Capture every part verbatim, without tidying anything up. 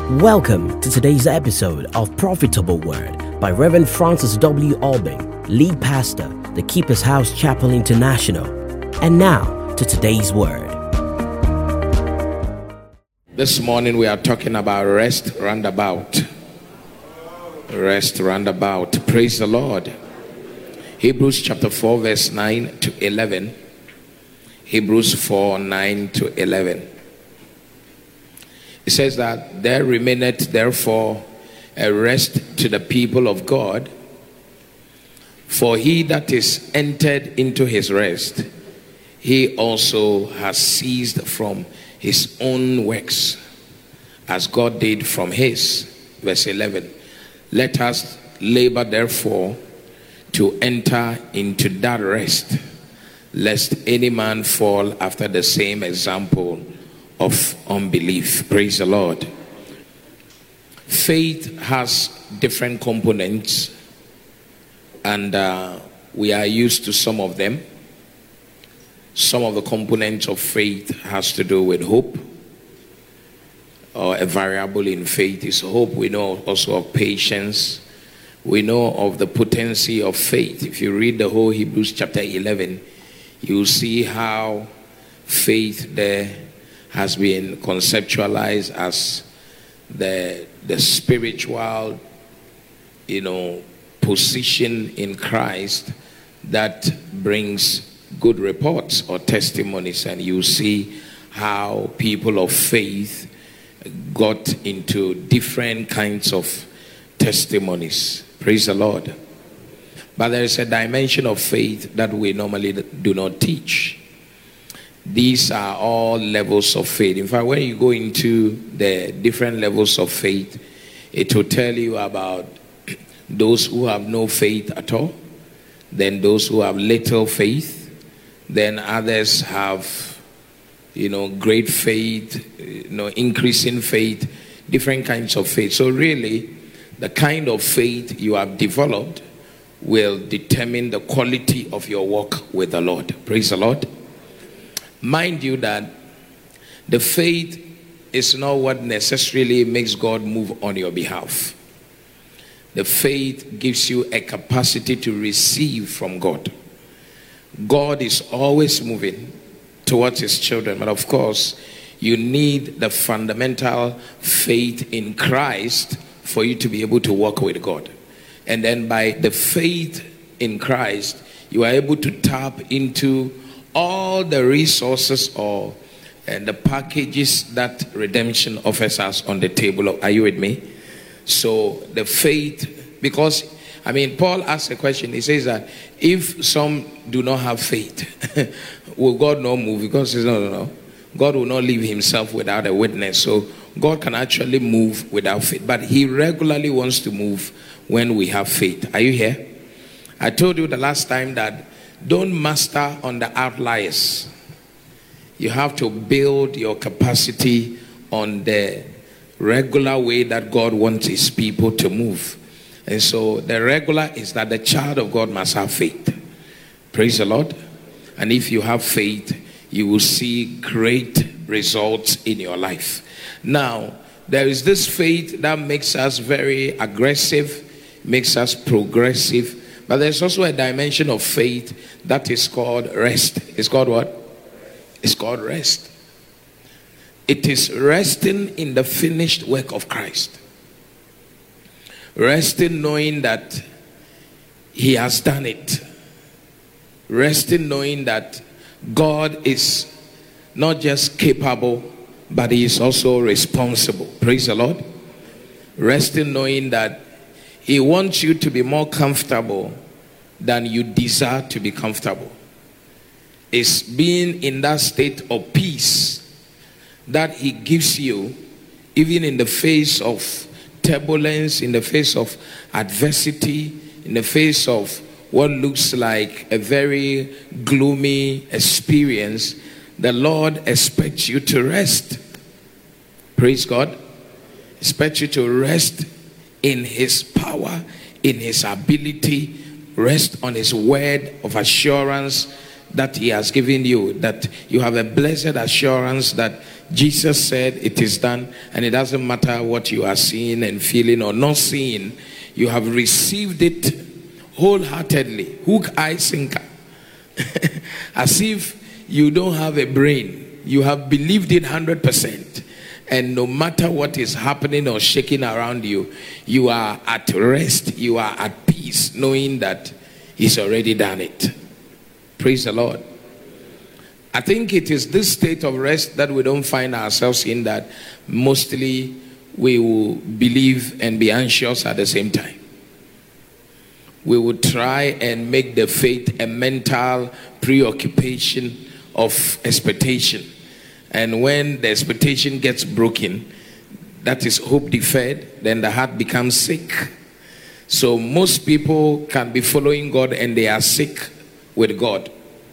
Welcome to today's episode of Profitable Word by Reverend Francis W. Albing, lead pastor, the Keeper's House Chapel International. And now to today's word. This morning we are talking about rest roundabout. Rest roundabout. Praise the Lord. Hebrews chapter four verse nine to eleven. Hebrews four, nine to eleven. It says that there remaineth therefore a rest to the people of God, for he that is entered into his rest, he also has ceased from his own works, as God did from his. Verse eleven. Let us labor therefore to enter into that rest, lest any man fall after the same example of unbelief. Praise the Lord. Faith has different components, and uh, we are used to some of them. Some of the components of faith has to do with hope, or a variable in faith is hope. We know also of patience. We know of the potency of faith. If you read the whole Hebrews chapter eleven, you see how faith there has been conceptualized as the the spiritual, you know, position in Christ that brings good reports or testimonies. And you see how people of faith got into different kinds of testimonies. Praise the Lord. But there is a dimension of faith that we normally do not teach. These are all levels of faith. In fact, when you go into the different levels of faith, it will tell you about those who have no faith at all, then those who have little faith, then others have, you know, great faith, you know, increasing faith, different kinds of faith. So really, the kind of faith you have developed will determine the quality of your walk with the Lord. Praise the Lord. Mind you that the faith is not what necessarily makes God move on your behalf. The faith gives you a capacity to receive from God. God is always moving towards his children, but of course, you need the fundamental faith in Christ for you to be able to walk with God. And then by the faith in Christ, you are able to tap into all the resources or and the packages that redemption offers us on the table. Are you with me? So the faith, because I mean, Paul asks a question. He says that if some do not have faith, will God not move? Because he says, no, no, no. God will not leave himself without a witness. So God can actually move without faith. But he regularly wants to move when we have faith. Are you here? I told you the last time that don't master on the outliers. You have to build your capacity on the regular way that God wants his people to move. And so the regular is that the child of God must have faith. Praise the Lord. And if you have faith, you will see great results in your life. Now, there is this faith that makes us very aggressive, makes us progressive. But there's also a dimension of faith that is called rest. It's called what? It's called rest. It is resting in the finished work of Christ. Resting knowing that he has done it. Resting knowing that God is not just capable, but he is also responsible. Praise the Lord. Resting knowing that he wants you to be more comfortable than you desire to be comfortable. It's being in that state of peace that he gives you, even in the face of turbulence, in the face of adversity, in the face of what looks like a very gloomy experience. The Lord expects you to rest. Praise God. Expects you to rest in his power, in his ability, rest on his word of assurance that he has given you, that you have a blessed assurance that Jesus said it is done, and it doesn't matter what you are seeing and feeling or not seeing. You have received it wholeheartedly, hook, eye, sinker. As if you don't have a brain. You have believed it one hundred percent. And no matter what is happening or shaking around you, you are at rest, you are at peace, knowing that He's already done it. Praise the Lord. I think it is this state of rest that we don't find ourselves in, that mostly we will believe and be anxious at the same time. We will try and make the faith a mental preoccupation of expectation. And when the expectation gets broken, that is hope deferred, then the heart becomes sick. So most people can be following God and they are sick with God.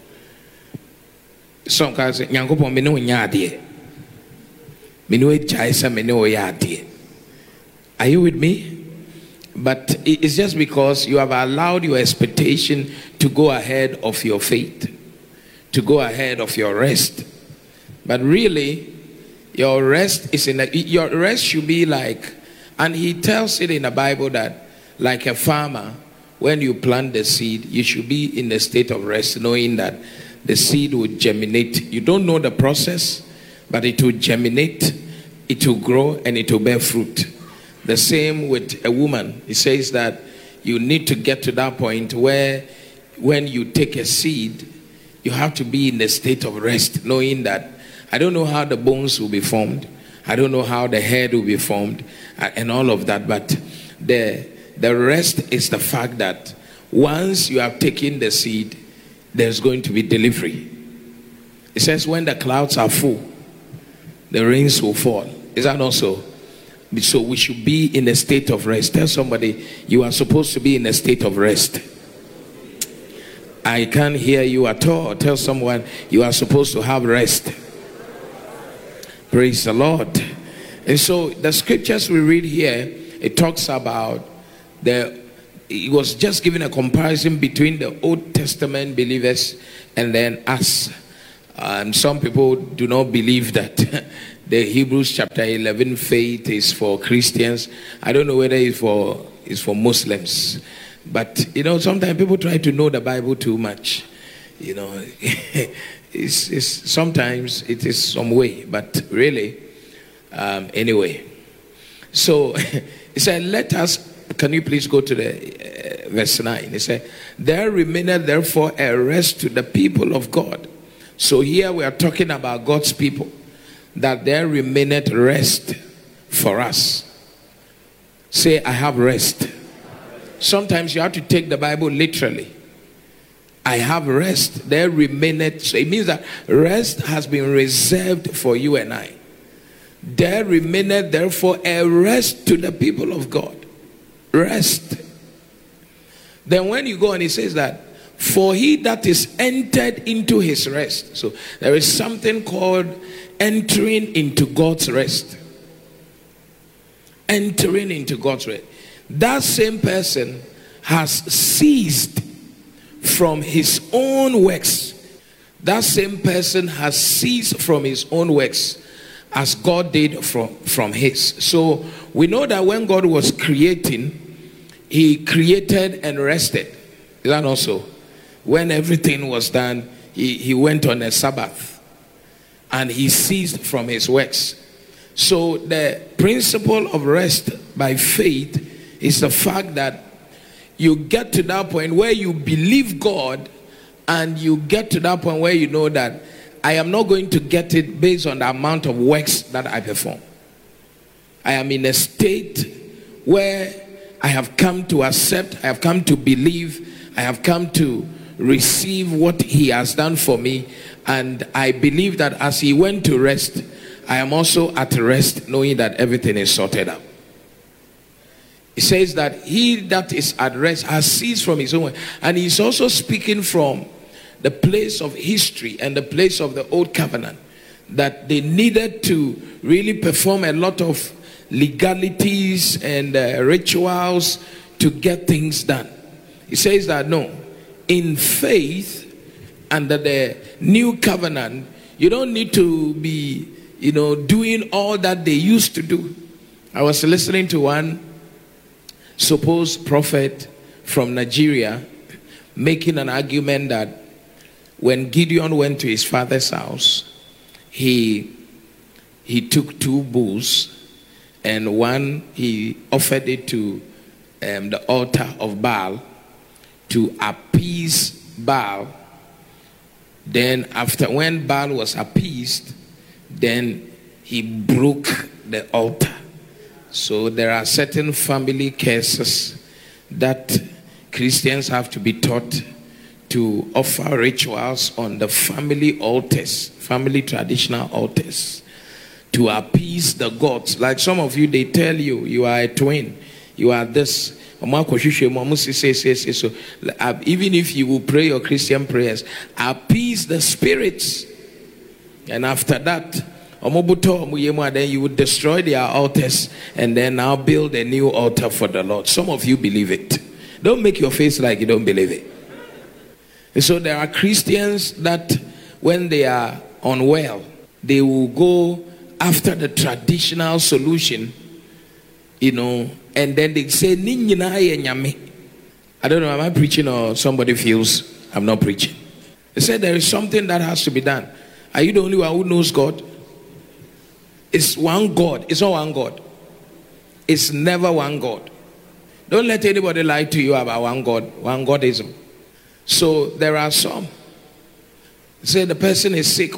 Some can say, "Nyankopon me no nyade. Me no ejaisa me no yade." Are you with me? But it's just because you have allowed your expectation to go ahead of your faith, to go ahead of your rest. But really, your rest is in a, your rest should be like, and he tells it in the Bible that like a farmer, when you plant the seed, you should be in a state of rest, knowing that the seed will germinate. You don't know the process, but it will germinate, it will grow, and it will bear fruit. The same with a woman. He says that you need to get to that point where when you take a seed, you have to be in a state of rest, knowing that I don't know how the bones will be formed, I don't know how the head will be formed, and all of that, but the, the rest is the fact that once you have taken the seed, there's going to be delivery. It says when the clouds are full, the rains will fall. Is that not so? So we should be in a state of rest. Tell somebody, you are supposed to be in a state of rest. I can't hear you at all. Tell someone, you are supposed to have rest. Praise the Lord. And so the scriptures we read here, it talks about the it was just giving a comparison between the Old Testament believers and then us. And um, some people do not believe that the Hebrews chapter eleven faith is for Christians. I don't know whether it's for it's for Muslims. But you know, sometimes people try to know the Bible too much. You know, it's, it's sometimes it is some way, but really, um, anyway. So he said, "Let us." Can you please go to the uh, verse nine? He said, "There remaineth therefore a rest to the people of God." So here we are talking about God's people, that there remaineth rest for us. Say, I have rest. Sometimes you have to take the Bible literally. I have rest. There remaineth. So it means that rest has been reserved for you and I. There remaineth therefore a rest to the people of God. Rest. Then when you go and he says that, for he that is entered into his rest. So there is something called entering into God's rest. Entering into God's rest. That same person has ceased from his own works. That same person has ceased from his own works as God did from, from his. So we know that when God was creating, he created and rested. Is that also? When everything was done, he, he went on a Sabbath and he ceased from his works. So the principle of rest by faith is the fact that you get to that point where you believe God, and you get to that point where you know that I am not going to get it based on the amount of works that I perform. I am in a state where I have come to accept, I have come to believe, I have come to receive what he has done for me, and I believe that as he went to rest, I am also at rest, knowing that everything is sorted out. It says that he that is at rest has ceased from his own way, and he's also speaking from the place of history and the place of the old covenant, that they needed to really perform a lot of legalities and uh, rituals to get things done. He says that no, in faith under the new covenant, you don't need to be you know, doing all that they used to do. I was listening to one supposed prophet from Nigeria making an argument that when Gideon went to his father's house, he he took two bulls, and one he offered it to um, the altar of Baal to appease Baal. Then after, when Baal was appeased, then he broke the altar. So there are certain family curses that Christians have to be taught to offer rituals on the family altars, family traditional altars, to appease the gods. Like some of you, they tell you, you are a twin, you are this. So even if you will pray your Christian prayers, appease the spirits. And after that, then you would destroy their altars and then now build a new altar for the Lord. Some of you believe it. Don't make your face like you don't believe it. And so there are Christians that when they are unwell, they will go after the traditional solution, you know, and then they say, I don't know, am I preaching or somebody feels I'm not preaching? They said there is something that has to be done. Are you the only one who knows God? It's one God. It's not one God. It's never one God. Don't let anybody lie to you about one God, one Godism. So there are some. Say the person is sick.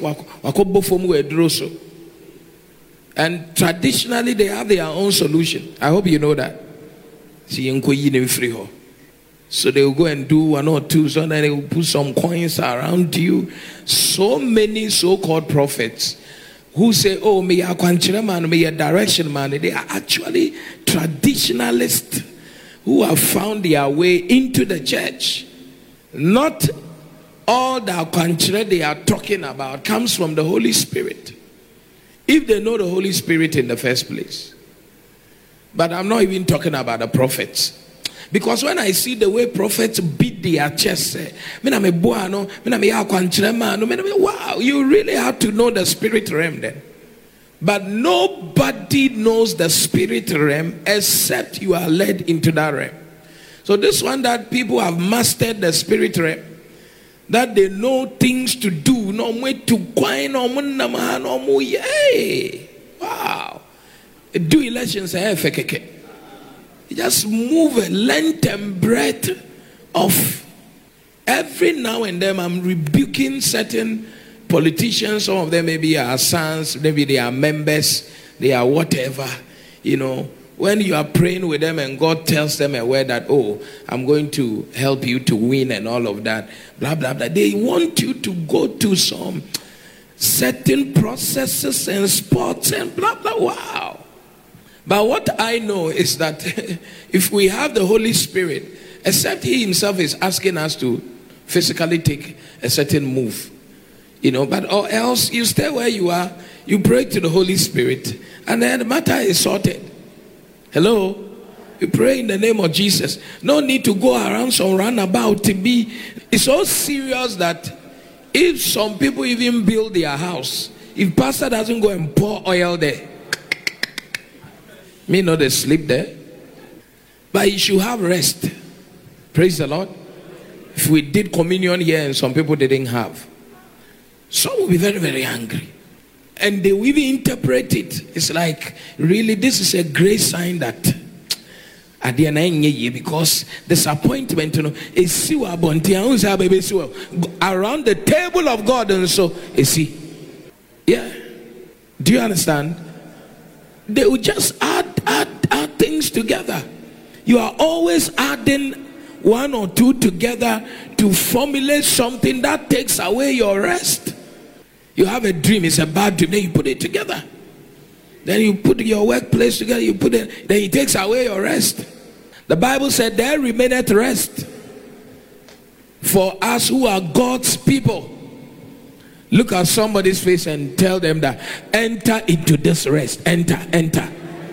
And traditionally they have their own solution. I hope you know that. So they will go and do one or two, so then they will put some coins around you. So many so-called prophets who say, oh, me a kwanchira man, me a direction man. They are actually traditionalists who have found their way into the church. Not all the kwanchira they are talking about comes from the Holy Spirit. If they know the Holy Spirit in the first place. But I'm not even talking about the prophets. Because when I see the way prophets beat their chest, wow, you really have to know the spirit realm then. But nobody knows the spirit realm except you are led into that realm. So this one that people have mastered the spirit realm, that they know things to do, no way to coin, no more, yay, wow. Do elections, you just move a length and breadth of. Every now and then I'm rebuking certain politicians. Some of them maybe are sons, maybe they are members, they are whatever. You know, when you are praying with them and God tells them a word that, oh, I'm going to help you to win and all of that, blah, blah, blah. They want you to go to some certain processes and sports and blah, blah, wow. But what I know is that if we have the Holy Spirit, except He Himself is asking us to physically take a certain move, you know, but or else you stay where you are, you pray to the Holy Spirit, and then the matter is sorted. Hello? You pray in the name of Jesus. No need to go around some roundabout to be. It's so serious that if some people even build their house, if pastor doesn't go and pour oil there, me know they sleep there. But you should have rest. Praise the Lord. If we did communion here and some people didn't have, some will be very, very angry. And they will even interpret it. It's like, really, this is a great sign that because disappointment, you know, is around the table of God, and so is he. Yeah. Do you understand? They will just add, add, add things together. You are always adding one or two together to formulate something that takes away your rest. You have a dream, it's a bad dream, then you put it together. Then you put your workplace together, you put it, then it takes away your rest. The Bible said, there remaineth rest for us who are God's people. Look at somebody's face and tell them that enter into this rest. Enter, enter.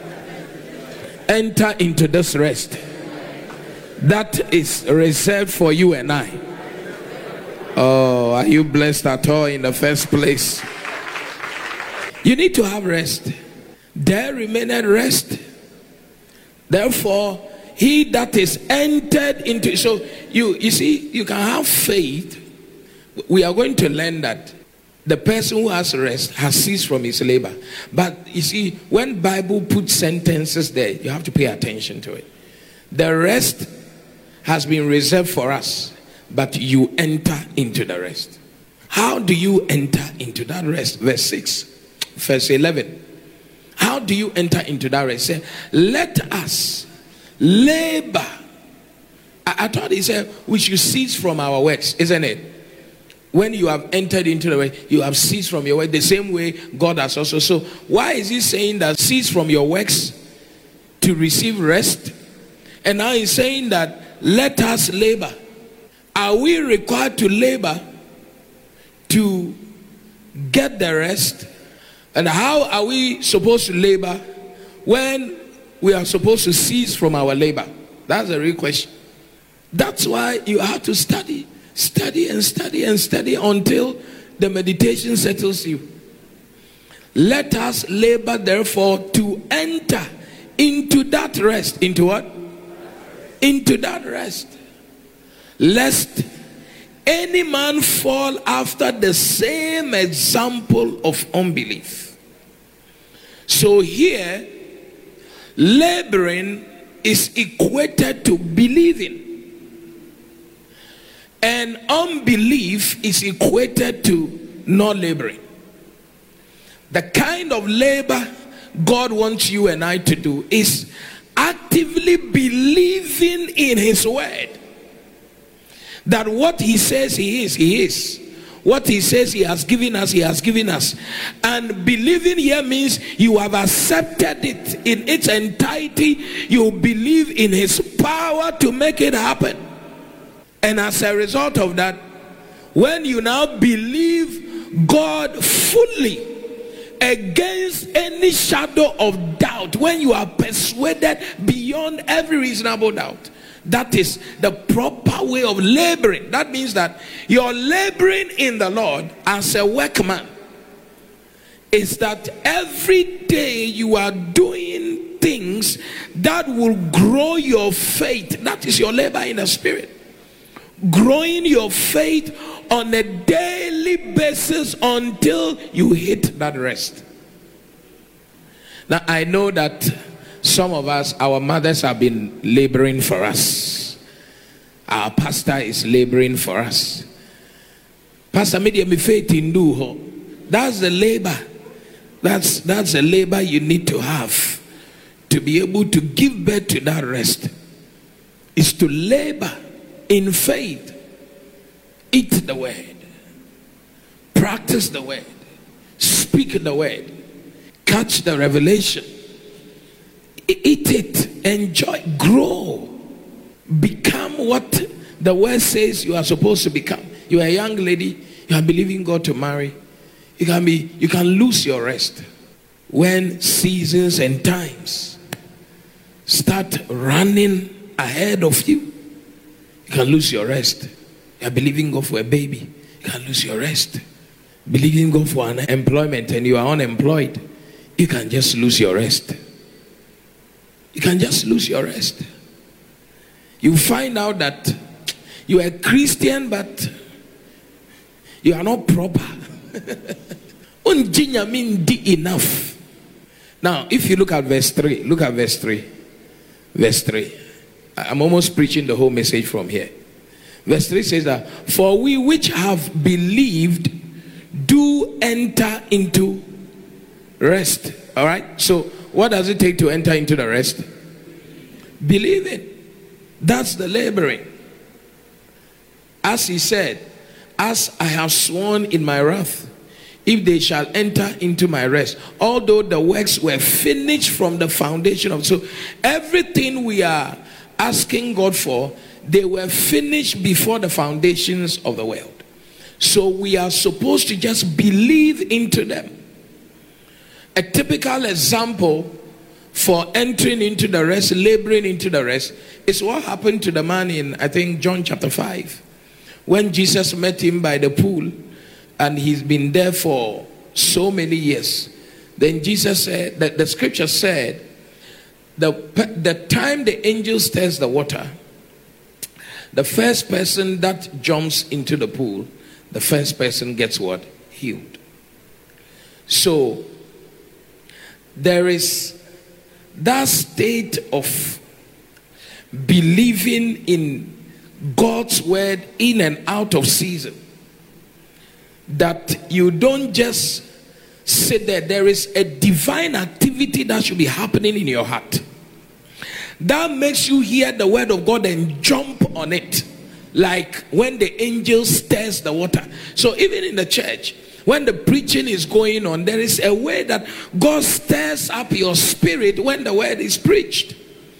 Enter into this rest. That is reserved for you and I. Oh, are you blessed at all in the first place? You need to have rest. There remaineth rest. Therefore, he that is entered into, so you you see, you can have faith. We are going to learn that the person who has rest has ceased from his labor. But you see, when Bible puts sentences there, you have to pay attention to it. The rest has been reserved for us, but you enter into the rest. How do you enter into that rest? Verse six, verse eleven. How do you enter into that rest? Say, let us labor. I, I thought he said we should cease from our works, isn't it? When you have entered into the way, you have ceased from your work. The same way God has also. So why is he saying that cease from your works to receive rest? And now he's saying that let us labor. Are we required to labor to get the rest? And how are we supposed to labor when we are supposed to cease from our labor? That's a real question. That's why you have to study. Study and study and study until the meditation settles you. Let us labor therefore to enter into that rest. Into what? Into that rest. Lest any man fall after the same example of unbelief. So here, laboring is equated to believing. And unbelief is equated to not laboring. The kind of labor God wants you and I to do is actively believing in his word. That what he says he is, he is. What he says he has given us, he has given us. And believing here means you have accepted it in its entirety. You believe in his power to make it happen. And as a result of that, when you now believe God fully against any shadow of doubt, when you are persuaded beyond every reasonable doubt, that is the proper way of laboring. That means that you're laboring in the Lord as a workman. Is that every day you are doing things that will grow your faith. That is your labor in the spirit. Growing your faith on a daily basis until you hit that rest. Now I know that some of us, our mothers have been laboring for us. Our pastor is laboring for us. Pastor media me faith in do. That's the labor. That's that's the labor you need to have to be able to give birth to that rest. Is to labor in faith. Eat the word. Practice the word. Speak the word. Catch the revelation. Eat it. Enjoy. Grow. Become what the word says you are supposed to become. You are a young lady. You are believing God to marry. You can be. You can lose your rest when seasons and times start running ahead of you. You can lose your rest. You are believing God for a baby. You can lose your rest. Believing God for an employment and you are unemployed. You can just lose your rest. You can just lose your rest. You find out that you are a Christian but you are not proper. Enough. Now, if you look at verse three, look at verse three. Verse three. I'm almost preaching the whole message from here. Verse three says that, for we which have believed do enter into rest. All right. So what does it take to enter into the rest? Believing. That's the laboring. As he said, as I have sworn in my wrath, if they shall enter into my rest, although the works were finished from the foundation of, so everything we are asking God for, they were finished before the foundations of the world. So we are supposed to just believe into them. A typical example for entering into the rest, laboring into the rest, is what happened to the man in, I think, John chapter five. When Jesus met him by the pool, and he's been there for so many years. Then Jesus said, that the scripture said, the, the time the angel stirs the water, the first person that jumps into the pool, the first person gets what? Healed. So, there is that state of believing in God's word in and out of season, that you don't just sit there. There is a divine activity that should be happening in your heart that makes you hear the word of God and jump on it, like when the angel stirs the water. So even in the church, when the preaching is going on, there is a way that God stirs up your spirit when the word is preached.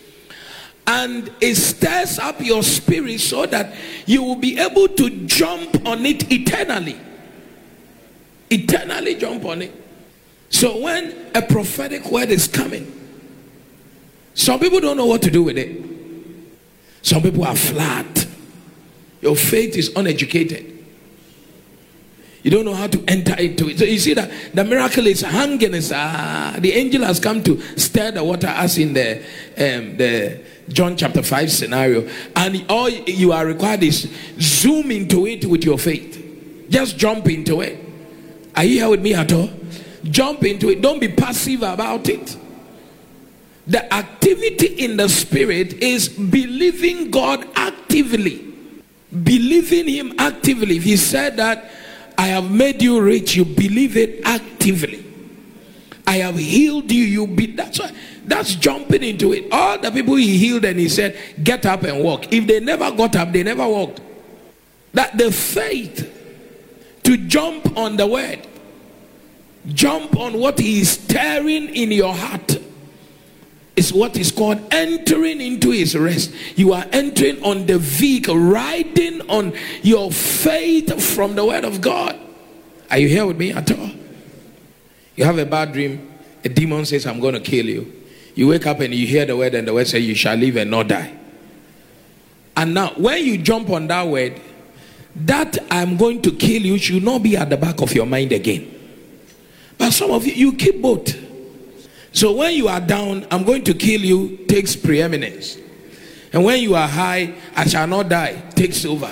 And it stirs up your spirit so that you will be able to jump on it eternally. Eternally jump on it. So when a prophetic word is coming, some people don't know what to do with it. Some people are flat. Your faith is uneducated. You don't know how to enter into it. So you see that the miracle is hanging. Is, ah, the angel has come to stir the water, as in the um, the John chapter five scenario. And all you are required is zoom into it with your faith. Just jump into it. Are you here with me at all? Jump into it. Don't be passive about it. The activity in the spirit is believing God actively. Believing him actively. If he said that, I have made you rich, you believe it actively. I have healed you, you be that's why that's jumping into it. All the people he healed and he said, get up and walk. If they never got up, they never walked. That the faith to jump on the word, jump on what he is stirring in your heart, is what is called entering into his rest. You are entering on the vehicle, riding on your faith from the word of God. Are you here with me at all? You have a bad dream, a demon says, I'm going to kill you. You wake up and you hear the word, and the word says, you shall live and not die. And now when you jump on that word, that I'm going to kill you should not be at the back of your mind again. But some of you, you keep both. So when you are down, I'm going to kill you, takes preeminence. And when you are high, I shall not die, takes over.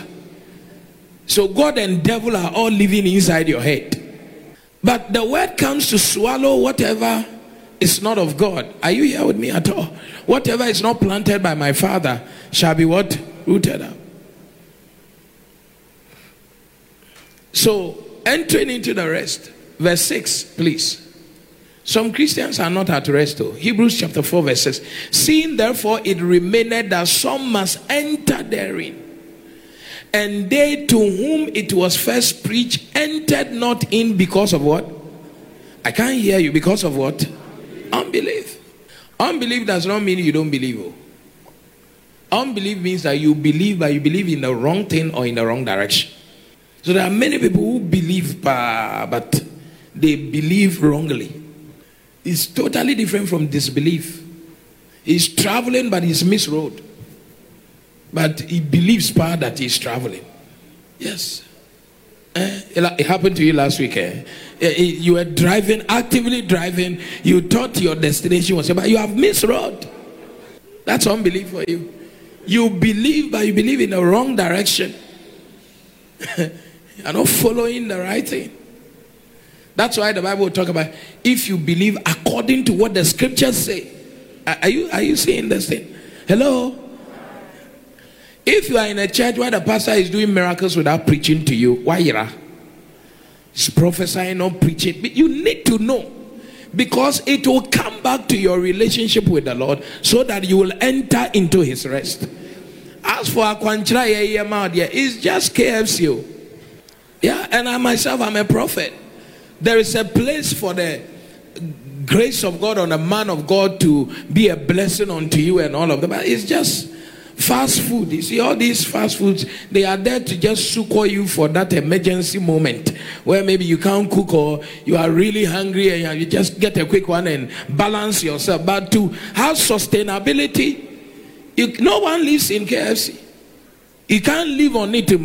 So God and devil are all living inside your head. But the word comes to swallow whatever is not of God. Are you here with me at all? Whatever is not planted by my Father shall be what? Rooted up. So entering into the rest. Verse six, please. Some Christians are not at rest though. Hebrews chapter four verse six. Seeing therefore it remained that some must enter therein. And they to whom it was first preached entered not in because of what? I can't hear you. Because of what? Unbelief. Unbelief does not mean you don't believe. Oh. Unbelief means that you believe, but you believe in the wrong thing or in the wrong direction. So there are many people who believe, but they believe wrongly. It's totally different from disbelief. He's traveling, but he's misroad. But he believes part that he's traveling. Yes. Eh? It happened to you last week. Eh? You were driving, actively driving. You thought your destination was, but you have misroad. That's unbelief for you. You believe, but you believe in the wrong direction. You're not following the right thing. That's why the Bible will talk about if you believe according to what the scriptures say. Are you are you seeing this thing? Hello? If you are in a church where the pastor is doing miracles without preaching to you, why you are? He's prophesying, not preaching. But you need to know, because it will come back to your relationship with the Lord so that you will enter into his rest. As for Akwanchra, it's just K F C. Yeah, and I myself, I'm a prophet. There is a place for the grace of God on a man of God to be a blessing unto you and all of that. But it's just fast food. You see, all these fast foods, they are there to just succor you for that emergency moment where maybe you can't cook or you are really hungry and you just get a quick one and balance yourself. But to have sustainability, you, no one lives in K F C. You can't live on it.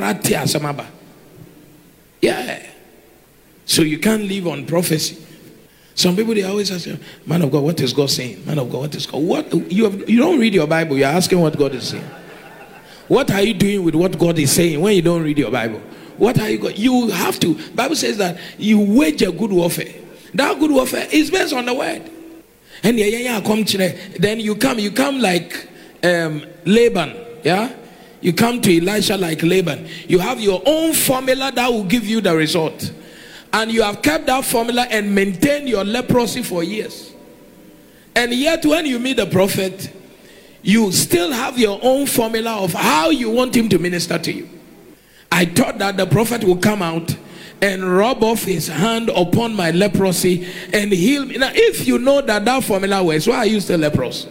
Yeah. So you can't live on prophecy. Some people, they always ask, man of God, what is God saying? Man of God, what is God? What you have, you don't read your Bible. You're asking what God is saying. What are you doing with what God is saying when you don't read your Bible? What are you going? You have to. Bible says that you wage a good warfare. That good warfare is based on the word. And yeah, yeah, yeah, come then you come, you come like um, Laban, yeah. You come to Elisha like Laban. You have your own formula that will give you the result. And you have kept that formula and maintained your leprosy for years. And yet when you meet the prophet, you still have your own formula of how you want him to minister to you. I thought that the prophet would come out and rub off his hand upon my leprosy and heal me. Now, if you know that that formula works, why are you still leprous?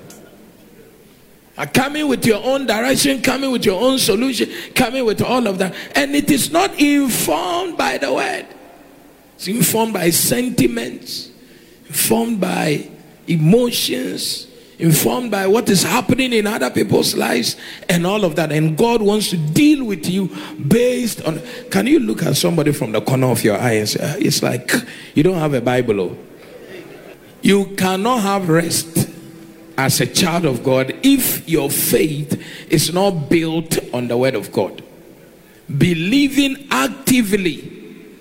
Coming with your own direction, coming with your own solution, coming with all of that. And it is not informed by the word. It's informed by sentiments, informed by emotions, informed by what is happening in other people's lives and all of that. And God wants to deal with you based on... Can you look at somebody from the corner of your eye and say, it's like you don't have a Bible. Oh. You cannot have rest as a child of God if your faith is not built on the word of God. Believing actively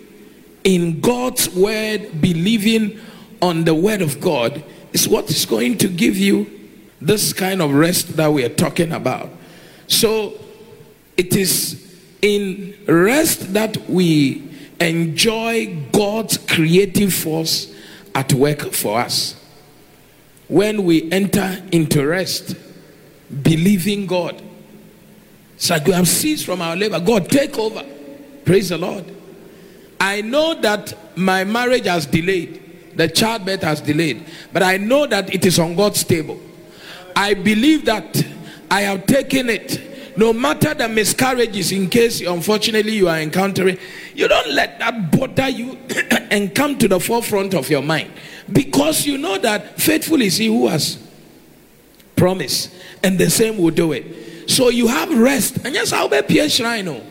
in God's word, believing on the word of God is what is going to give you this kind of rest that we are talking about. So it is in rest that we enjoy God's creative force at work for us. When we enter into rest, believing God, it's like we have ceased from our labor. God, take over. Praise the Lord. I know that my marriage has delayed. The childbirth has delayed. But I know that it is on God's table. I believe that I have taken it. No matter the miscarriages, in case unfortunately you are encountering, you don't let that bother you and come to the forefront of your mind. Because you know that faithful is he who has promised. And the same will do it. So you have rest. And yes, I'll be Pierre Shrine.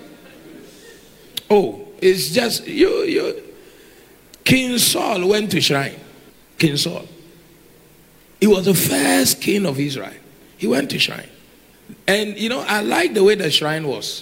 Oh, it's just you, you. King Saul went to shrine. King Saul. He was the first king of Israel. He went to shrine. And you know, I like the way the shrine was.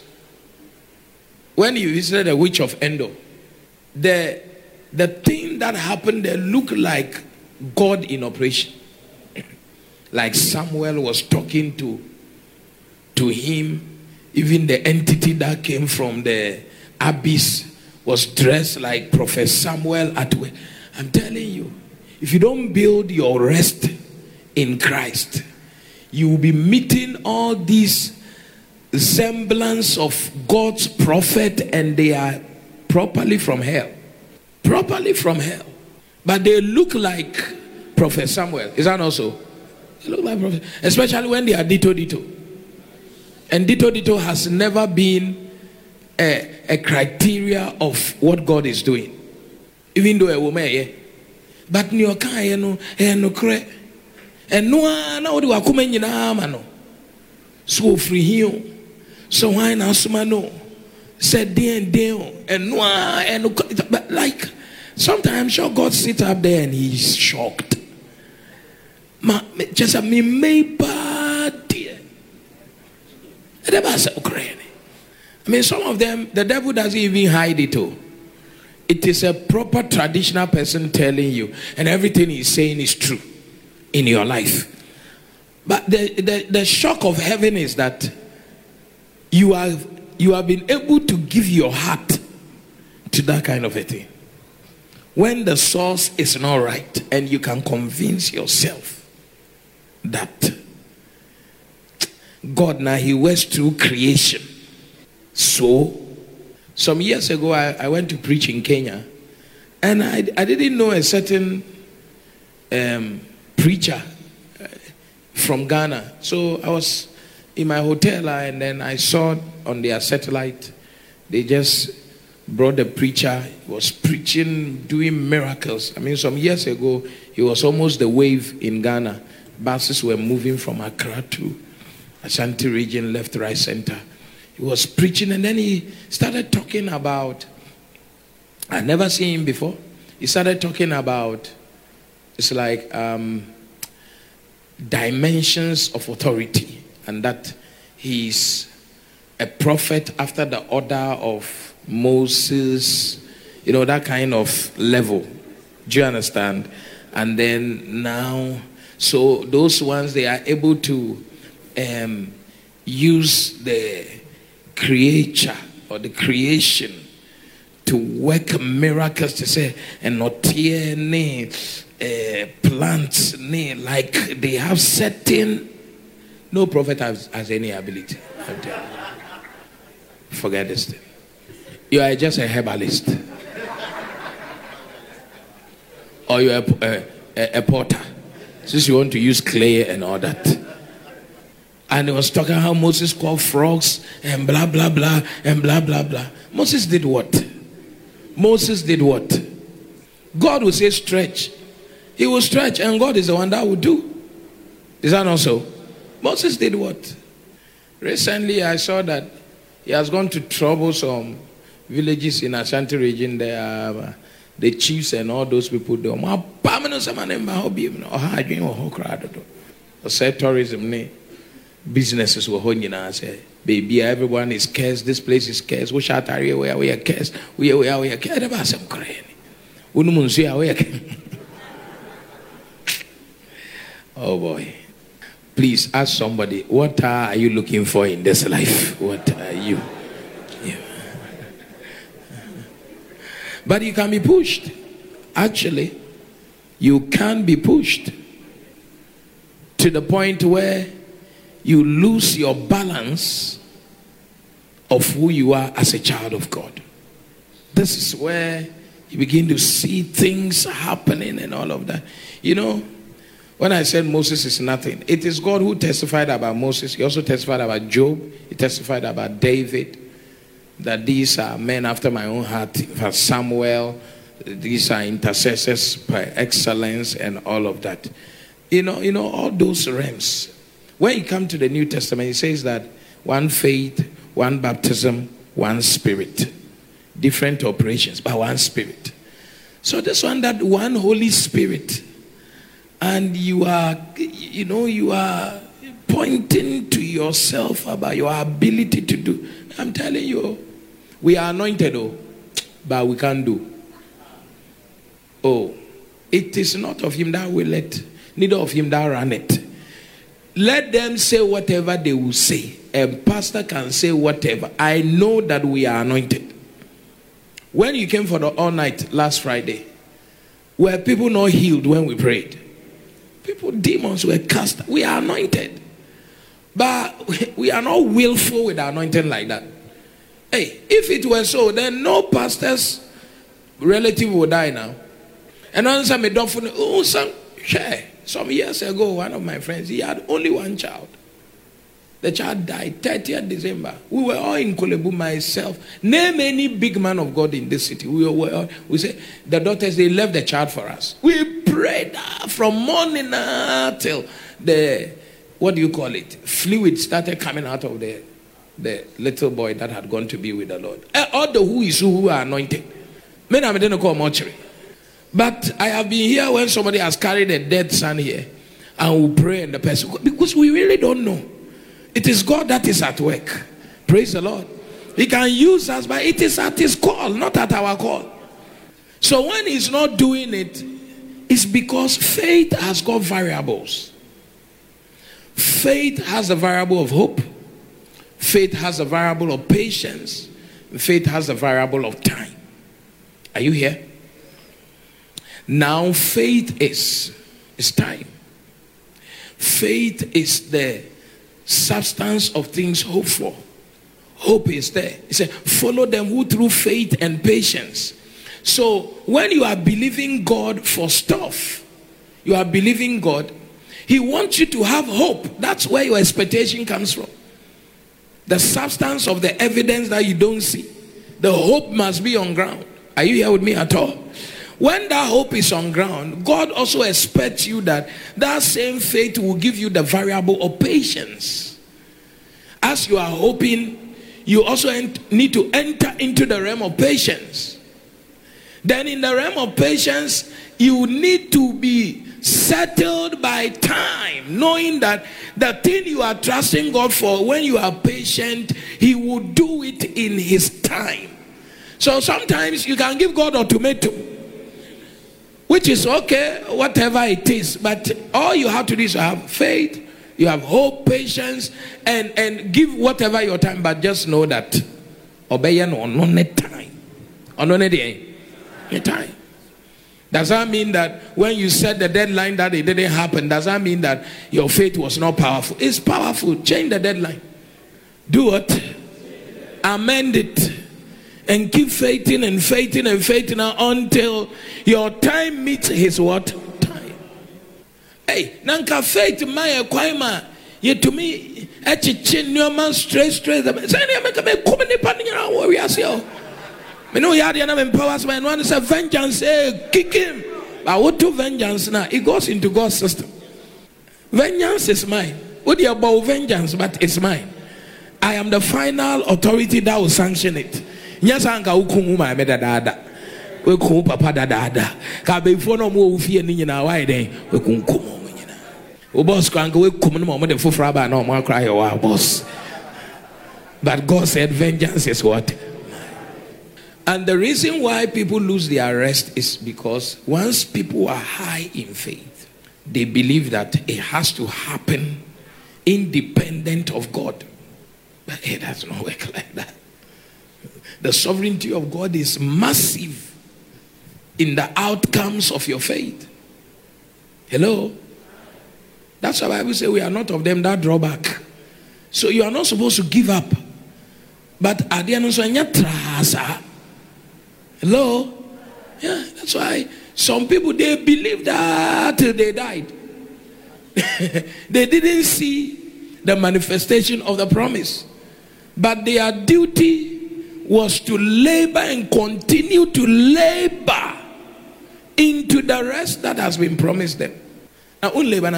When he visited the witch of Endor, the, the thing that happened there looked like God in operation. Like Samuel was talking to, to him. Even the entity that came from the abyss was dressed like Prophet Samuel at work. I'm telling you, if you don't build your rest in Christ, you will be meeting all these semblance of God's prophet, and they are properly from hell. Properly from hell. But they look like Prophet Samuel. Is that also? They look like Prophet. Especially when they are Dito Dito. And Dito Dito has never been A, a criteria of what God is doing, even though a woman, yeah. But you can't, no, no, correct, and no, now do I come in your so free here, so why not some no, said day and day, and no, and but like sometimes sure God sits up there and he's shocked. Ma, just a me may bad dear. That's okay. I mean, some of them, the devil doesn't even hide it all. It is a proper traditional person telling you, and everything he's saying is true in your life. But the, the, the shock of heaven is that you have, you have been able to give your heart to that kind of a thing. When the source is not right, and you can convince yourself that God now, he works through creation. So, some years ago, I, I went to preach in Kenya, and I, I didn't know a certain um, preacher uh, from Ghana. So I was in my hotel, and then I saw on their satellite, they just brought the preacher. He was preaching, doing miracles. I mean, some years ago, he was almost the wave in Ghana. Buses were moving from Accra to Ashanti region, left, right, center. He was preaching, and then he started talking about, I'd never seen him before. He started talking about It's like um, dimensions of authority, and that he's a prophet after the order of Moses, you know, that kind of level. Do you understand? And then now, so those ones, they are able to um, use the creature or the creation to work miracles, to say, and not here, uh, plants, like they have certain. No prophet has, has any ability. Forget this thing. You are just a herbalist, or you are a, a, a, a potter, since you want to use clay and all that. And he was talking how Moses called frogs and blah blah blah and blah blah blah. Moses did what? Moses did what? God will say stretch. He will stretch, and God is the one that will do. Is that not so? Moses did what? Recently I saw that he has gone to trouble some villages in Ashanti region. There are the chiefs and all those people there. Say tourism, businesses were holding us. Baby, everyone is cursed. This place is cursed. We shout area where we are cursed. We are we are we are cursed. About some crying. Oh boy. Please ask somebody, what are you looking for in this life? What are you? Yeah. But you can be pushed. Actually, you can be pushed to the point where you lose your balance of who you are as a child of God. This is where you begin to see things happening and all of that. You know, when I said Moses is nothing, it is God who testified about Moses. He also testified about Job. He testified about David, that these are men after my own heart. For Samuel, these are intercessors by excellence and all of that. You know, you know, all those realms. When you come to the New Testament, it says that one faith, one baptism, one spirit. Different operations, but one spirit. So this one, that one Holy Spirit. And you are, you know, you are pointing to yourself about your ability to do. I'm telling you, we are anointed, oh, but we can't do. Oh, it is not of him that will it, neither of him that ran it. Let them say whatever they will say. A pastor can say whatever. I know that we are anointed. When you came for the all night last Friday, were people not healed when we prayed? People, demons were cast. We are anointed. But we are not willful with the anointing like that. Hey, if it were so, then no pastor's relative would die now. And on some oh, some, some years ago, one of my friends, he had only one child. The child died thirtieth December. We were all in Kolebu, myself. Name any big man of God in this city. We were all, we say the daughters, they left the child for us. We prayed uh, from morning uh, till the, what do you call it? Fluid started coming out of the, the little boy that had gone to be with the Lord. Uh, all the who is who, who are anointed. Men I didn't call mortuary. But I have been here when somebody has carried a dead son here and we pray and the person, because we really don't know. It is God that is at work. Praise the Lord. He can use us, but it is at his call, not at our call. So when he's not doing it, it's because faith has got variables. Faith has a variable of hope. Faith has a variable of patience. Faith has a variable of time. Are you here? Now faith is, is time. Faith is the substance of things hoped for. Hope is there. He said, follow them who through faith and patience. So when you are believing God for stuff, you are believing God, he wants you to have hope. That's where your expectation comes from. The substance of the evidence that you don't see. The hope must be on ground. Are you here with me at all? When that hope is on ground, God also expects you that that same faith will give you the variable of patience. As you are hoping, you also ent- need to enter into the realm of patience. Then in the realm of patience, you need to be settled by time, knowing that the thing you are trusting God for, when you are patient, He will do it in His time. So sometimes you can give God ultimatum, which is okay, whatever it is, but all you have to do is have faith, you have hope, patience, and and give whatever your time, but just know that obey no no time, on no time. Does that mean that when you set the deadline that it didn't happen, does that mean that your faith was not powerful? It's powerful. Change the deadline. Do it. Amend it. And keep faithing and faithing and faithing until your time meets His what? Time. Hey, nanka faith maya kwaima ye to me echi chin no man straight straight. Say ni make me come ni pan ni na wo wi ase o. Me no ya de na me powers man one say vengeance eh kick him. But what to vengeance now? It goes into God's system. Vengeance is mine. What you about vengeance, but it's mine. I am the final authority that will sanction it. Yes, anka ukumu ma me da da. We ku papa da da da. Ka be fo no mo ofie ni nyina why den we ku nkumu mo nyina. O boss ko anka we kum no mo de fofra ba na mo cry your boss. But God said vengeance is what? And the reason why people lose their rest is because once people are high in faith, they believe that it has to happen independent of God. But it does not work like that. The sovereignty of God is massive in the outcomes of your faith. Hello? That's why the Bible says we are not of them that draw back. So you are not supposed to give up. But at the end of the hello? Yeah, that's why some people, they believe that till they died. They didn't see the manifestation of the promise. But their duty was to labor and continue to labor into the rest that has been promised them. Now,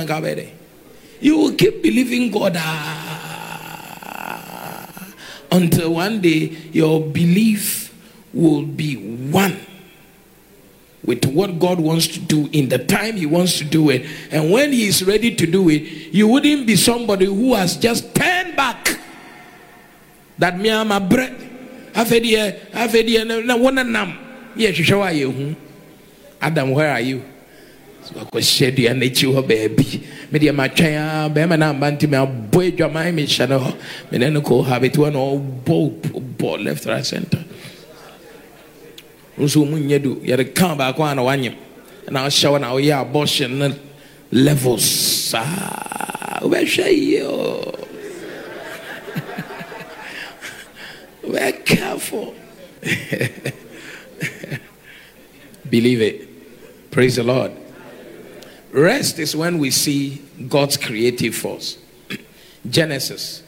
you will keep believing God ah, until one day your belief will be one with what God wants to do in the time He wants to do it. And when He is ready to do it, you wouldn't be somebody who has just turned back. That me am a bread. I've had here, I've had here, no one and nam. Yes, you show you. Adam, where are you? So I could shed you and let you, baby. Media my child, Bemana, Bantima, boy, your mind, Michelle, Menenico, habit one or ball left, right, center. Also, Munyedu, you had a come back one one year, and I'll show now, yeah, abortion levels. Ah, where shall you? We're careful. Believe it. Praise the Lord. Rest is when we see God's creative force. Genesis.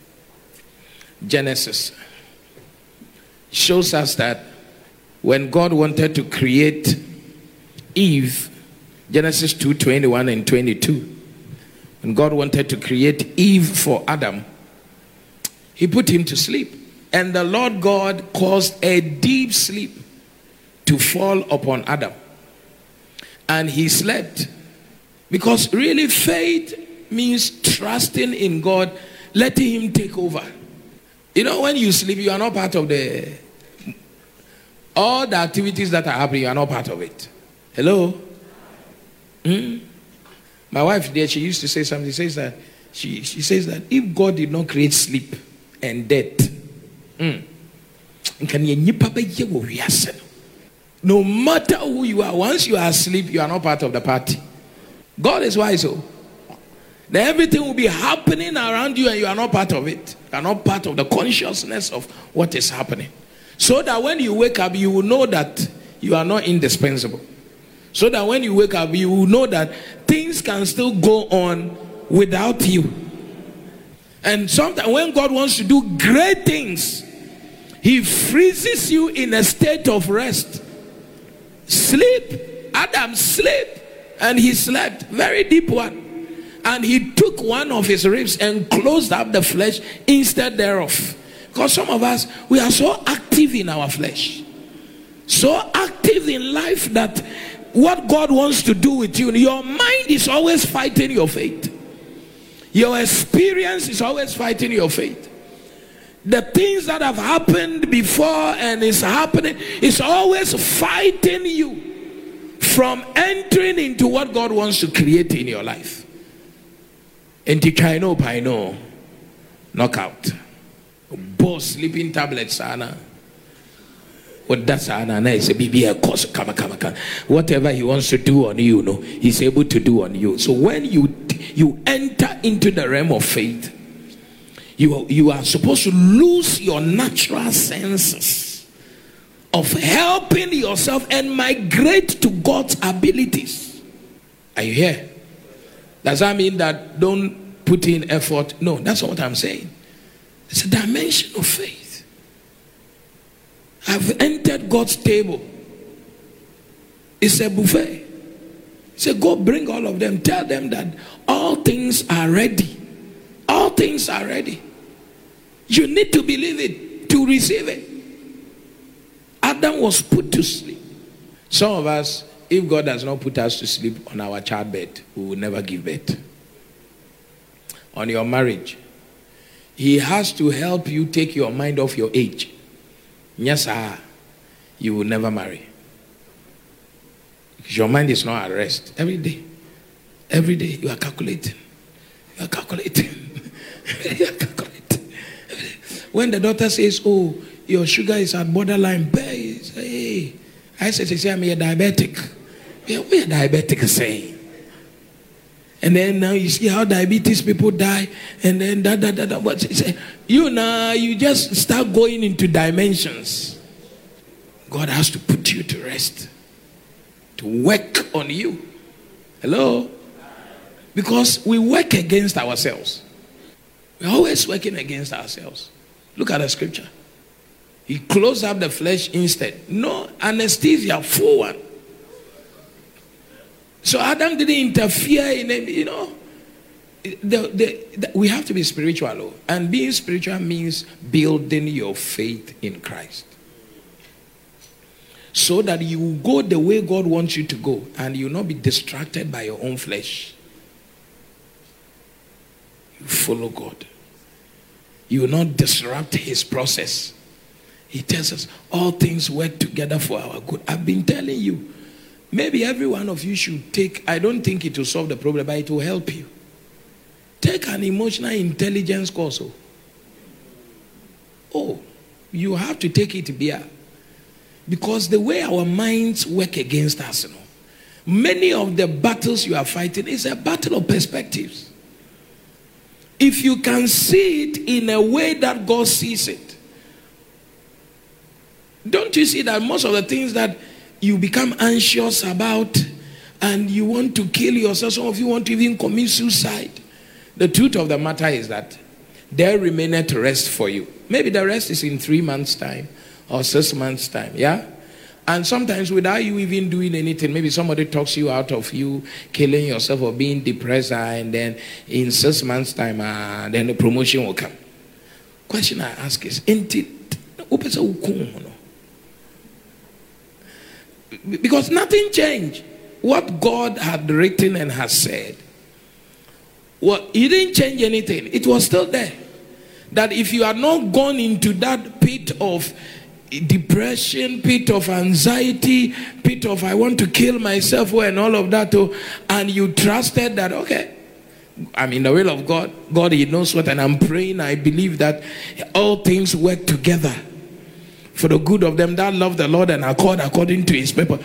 Genesis shows us that when God wanted to create Eve, Genesis two twenty-one and twenty-two, when God wanted to create Eve for Adam, He put him to sleep. And the Lord God caused a deep sleep to fall upon Adam. And he slept. Because really faith means trusting in God, letting Him take over. You know, when you sleep, you are not part of the... all the activities that are happening, you are not part of it. Hello? Hmm? My wife there, she used to say something. She says that she, she says that if God did not create sleep and death, mm, no matter who you are, once you are asleep, you are not part of the party. God is wise, so then everything will be happening around you and you are not part of it. You are not part of the consciousness of what is happening. So that when you wake up, you will know that you are not indispensable. So that when you wake up, you will know that things can still go on without you. And sometimes when God wants to do great things, He freezes you in a state of rest. Sleep. Adam slept. And he slept. Very deep one. And he took one of his ribs and closed up the flesh instead thereof. Because some of us, we are so active in our flesh. So active in life that what God wants to do with you, your mind is always fighting your faith. Your experience is always fighting your faith. The things that have happened before and is happening is always fighting you from entering into what God wants to create in your life. And I know, I know, knockout, boss sleeping tablets, Anna. What that's Anna is a B B A course, come, come, come. Whatever he wants to do on you, no, he's able to do on you. So when you you enter into the realm of faith, you you are supposed to lose your natural senses of helping yourself and migrate to God's abilities. Are you here? Does that mean that don't put in effort? No, that's not what I'm saying. It's a dimension of faith. I've entered God's table. It's a buffet. Say, go bring all of them. Tell them that all things are ready. All things are ready. You need to believe it to receive it. Adam was put to sleep. Some of us, if God does not put us to sleep on our childbed, we will never give birth. On your marriage, He has to help you take your mind off your age. Yes, sir, you will never marry. Because your mind is not at rest. Every day, every day you are calculating. You are calculating. You are calculating. When the doctor says, oh, your sugar is at borderline, hey, I say, say, I'm a diabetic. Yeah, we are diabetic saying. And then now you see how diabetes people die, and then that, that, that, that. What say? You now, you just start going into dimensions. God has to put you to rest, to work on you. Hello? Because we work against ourselves. We're always working against ourselves. Look at the scripture. He closed up the flesh instead. No anesthesia, full one. So Adam didn't interfere in it, you know. The, the, the, we have to be spiritual. And being spiritual means building your faith in Christ. So that you will go the way God wants you to go. And you will not be distracted by your own flesh. You follow God. You will not disrupt His process. He tells us all things work together for our good. I've been telling you. Maybe every one of you should take, I don't think it will solve the problem, but it will help you. Take an emotional intelligence course. Oh, you have to take it here. Because the way our minds work against us, you know, many of the battles you are fighting is a battle of perspectives. If you can see it in a way that God sees it, don't you see that most of the things that you become anxious about and you want to kill yourself, some of you want to even commit suicide. The truth of the matter is that there remaineth rest for you. Maybe the rest is in three months' time or six months' time, yeah? And sometimes without you even doing anything, maybe somebody talks you out of you killing yourself or being depressed, and then in six months' time, uh, then the promotion will come. Question I ask is, because nothing changed. What God had written and has said, well, He didn't change anything. It was still there. That if you had not gone into that pit of depression, pit of anxiety, pit of I want to kill myself and all of that, and you trusted that, okay, I'm in the will of God. God, He knows what, and I'm praying. I believe that all things work together for the good of them that love the Lord and accord according to His purpose.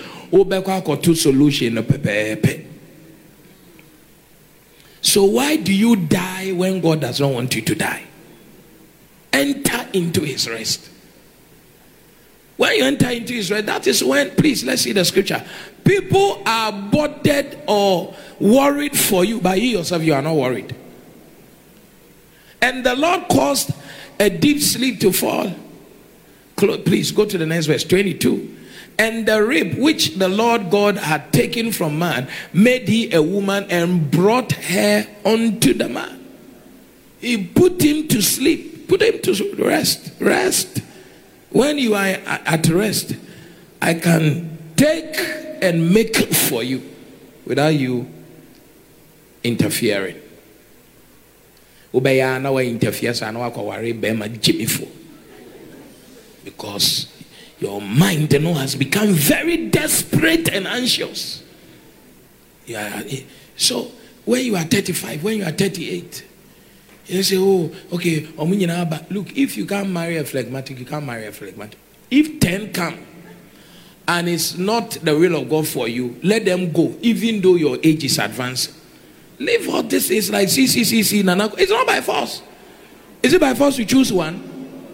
So why do you die when God does not want you to die? Enter into His rest. When you enter into His rest, that is when, please, let's see the scripture. People are bothered or worried for you, but you yourself, you are not worried. And the Lord caused a deep sleep to fall. Please go to the next verse, twenty-two. And the rib which the Lord God had taken from man, made He a woman and brought her unto the man. He put him to sleep, put him to rest. Rest. When you are at rest, I can take and make for you without you interfering. Ubaya na wa interfere sa na wa kware be ma jimi for. Because your mind, you know, has become very desperate and anxious. Yeah. So when you are thirty-five, when you are thirty-eight, you say, oh, okay, look, if you can't marry a phlegmatic, you can't marry a phlegmatic. If ten come and it's not the will of God for you, let them go, even though your age is advancing. Leave all this is like see, see, see, see, nana. It's not by force. Is it by force you choose one?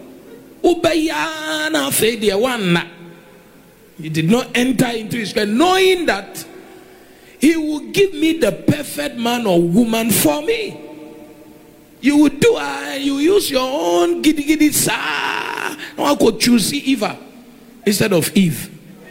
Ubayana failure one. You did not enter into his care, knowing that he will give me the perfect man or woman for me. You would do uh, you use your own giddy giddy sa. No, I could choose Eva instead of Eve.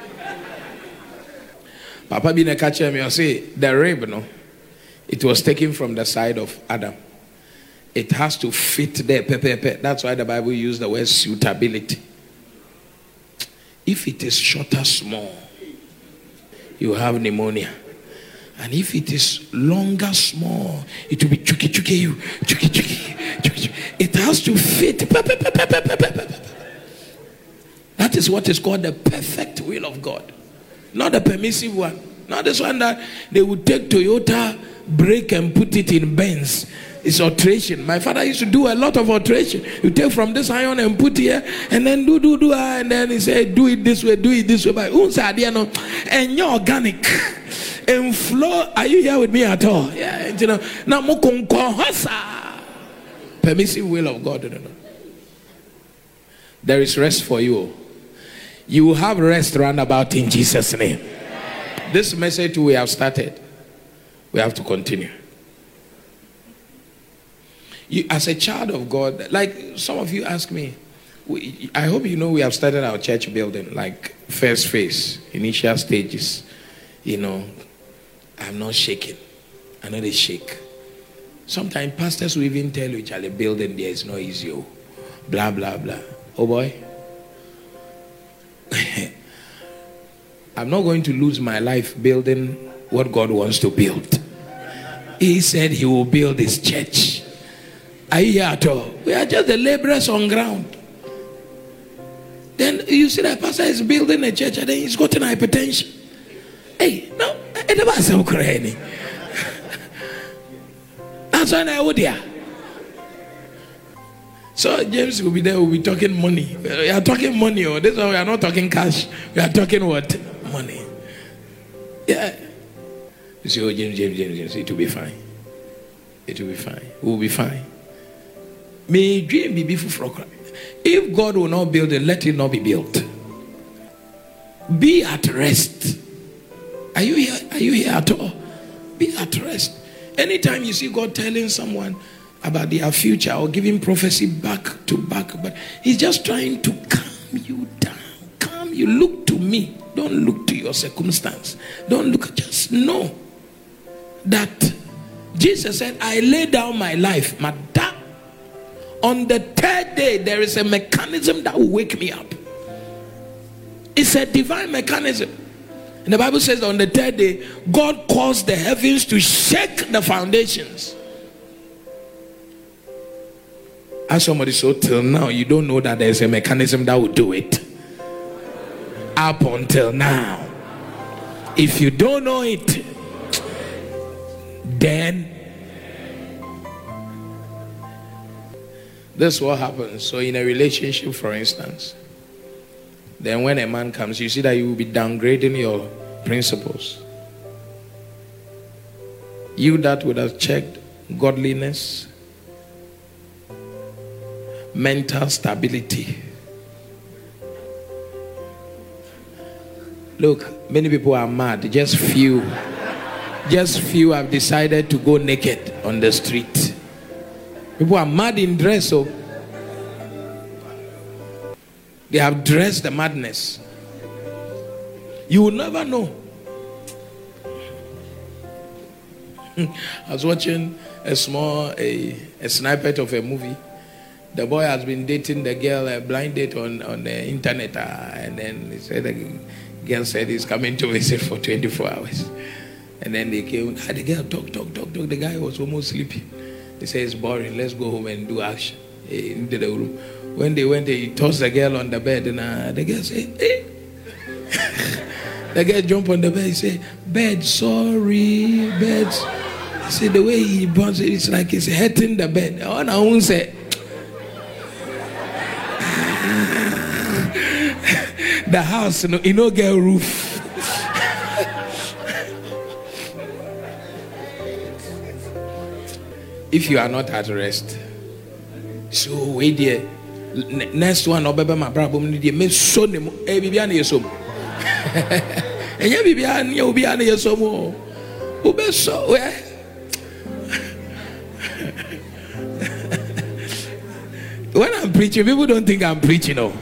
Papa been a catcher me, I say the rib, no, it was taken from the side of Adam. It has to fit there. Pe, pe, pe. That's why the Bible used the word suitability. If it is shorter, small, you have pneumonia. And if it is longer, small, it will be chuki chuki you, chuki chuki, chuki chuki. It has to fit. That is what is called the perfect will of God, not the permissive one. Not this one that they would take Toyota, break and put it in Benz. It's alteration. My father used to do a lot of alteration. You take from this iron and put here, and then do do do, and then he said, do it this way, do it this way. But and you're organic. And flow, are you here with me at all? Yeah, you know. Now, permissive will of God. No, no. There is rest for you. You will have rest round about in Jesus' name. This message we have started, we have to continue. You, as a child of God, like some of you ask me, we, I hope you know we have started our church building, like first phase, initial stages. You know, I'm not shaking. I know they shake. Sometimes pastors will even tell you, Charlie, building there is no easy. Oh, blah, blah, blah. Oh boy. I'm not going to lose my life building what God wants to build. He said he will build his church. Are you here at all? We are just the laborers on ground. Then you see that pastor is building a church and then he's gotten hypertension. Hey, no, it never so crazy. That's why I would hear. So James will be there, we'll be talking money. We are talking money, or this one we are not talking cash. We are talking what? Money. Yeah. You say, oh James, James, James, James, it will be fine. It will be fine. We will be fine. May dream be before. If God will not build it, let it not be built. Be at rest. Are you here? Are you here at all? Be at rest. Anytime you see God telling someone about their future or giving prophecy back to back, but he's just trying to calm you down. Calm you. Look to me. Don't look to your circumstance. Don't look. Just know that Jesus said, I lay down my life. Madam, on the third day, there is a mechanism that will wake me up. It's a divine mechanism. And the Bible says on the third day, God caused the heavens to shake the foundations. As somebody so till now, you don't know that there's a mechanism that will do it. Up until now. If you don't know it, then this is what happens. So in a relationship, for instance, then when a man comes, you see that you will be downgrading your principles. You that would have checked godliness, mental stability. Look, many people are mad. Just few, just few have decided to go naked on the street. People are mad in dress, so they have dressed the madness. You will never know. I was watching a small, a, a snippet of a movie. The boy has been dating the girl, a blind date on, on the internet, uh, and then he said the girl said he's coming to visit for twenty-four hours. And then they came, ah, the girl talk, talk, talk, talk. The guy was almost sleeping. He said, it's boring. Let's go home and do action. Into the room. When they went, he tossed the girl on the bed. And uh, the girl said, hey. The girl jumped on the bed. He said, bed, sorry, bed. See, the way he bounces, it's like he's hitting the bed. Oh, I won't say. The house, you know, you know, get a roof. If you are not at rest, so wait there. Next one, I'll be my problem. You may show them a Bibian Yesom. And you Bibian, you'll be an Yesomo. Who be so? When I'm preaching, people don't think I'm preaching. No.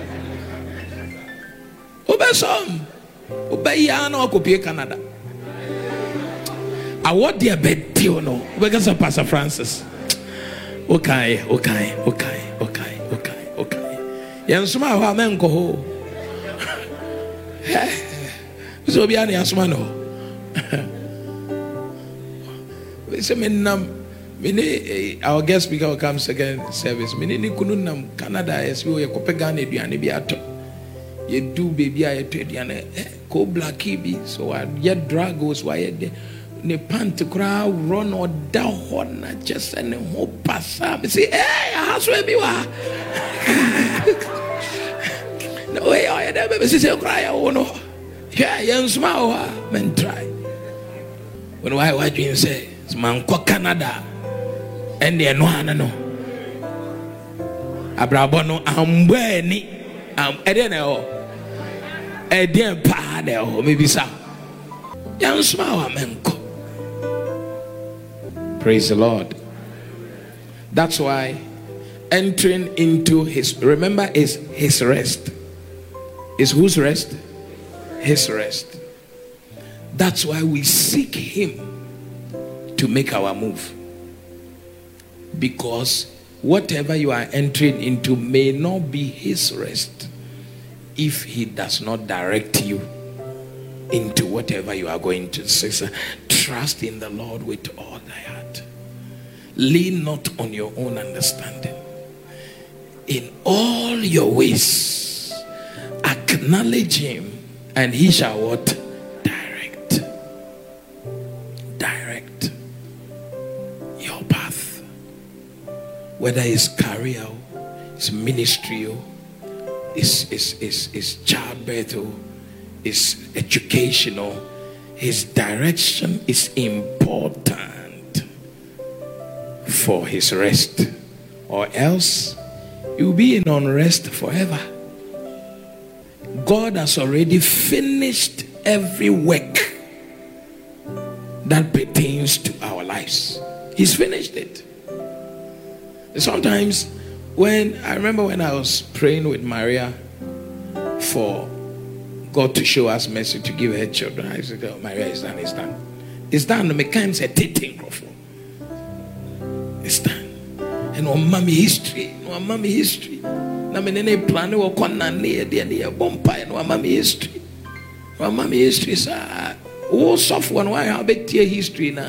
Who be some? Who be Yano Copy Canada? I want their bed, you know, because of Pastor Francis. Okay, okay, okay, okay, okay, okay. Yansuma, how men go home. So be an Yasmano. Our guest speaker will come second service. Mini Kununam, Canada, as we are Copenhagen, and Biato. You do baby, I tell you, co black kibi, so I yet drag goes why ne pant cry run or down not just and hope pass up. Say, hey, house where you are. No way, I never see a cry. Oh no, yeah, young smile, men try. When why, what do you say? It's man, Canada, and the no, no, Abrabono, I'm wearing, I'm Edeno, Eden Pade, maybe some young smile, men. Praise the Lord. That's why entering into his, remember, is his rest. Is whose rest? His rest. That's why we seek him to make our move. Because whatever you are entering into may not be his rest if he does not direct you into whatever you are going to say. Trust in the Lord with all thy heart. Lean not on your own understanding. In all your ways, acknowledge him, and he shall what? Direct. Direct your path. Whether it's career, it's ministry, it's, it's, it's, it's childbirth, it's educational. His direction is important for his rest, or else you'll be in unrest forever. God has already finished every work that pertains to our lives. He's finished it. Sometimes when I remember when I was praying with Maria for God to show us mercy to give her children, I said, oh, Maria, it's done, it's done. It's done. The mechanics are taking off. It's done. And on mommy history, no mommy history. Na me nene plan wo konna ne de ne bompa no mommy history. No mommy history sa wo soft one why how be tie history na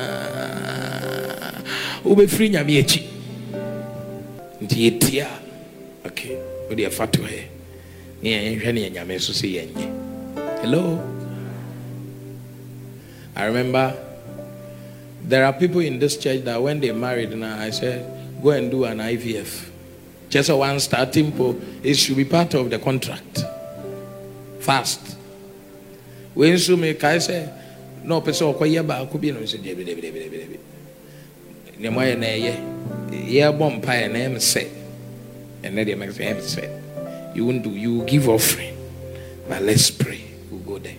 wo be free nyame echi. Ndi etia. Okay, we dey fat to her. Ne enhwe ne nyame so se yenye. Hello. I remember there are people in this church that when they married, now I said, go and do an I V F. Just a one starting po, it should be part of the contract. Fast. When you make, I say, no person ko yeba ko bi no say debi debi debi debi. Ne mo ye na ye. Ye bom pa ye na em say. And then they make say em say. You won't do, you give offering. But let's pray. We'll go there.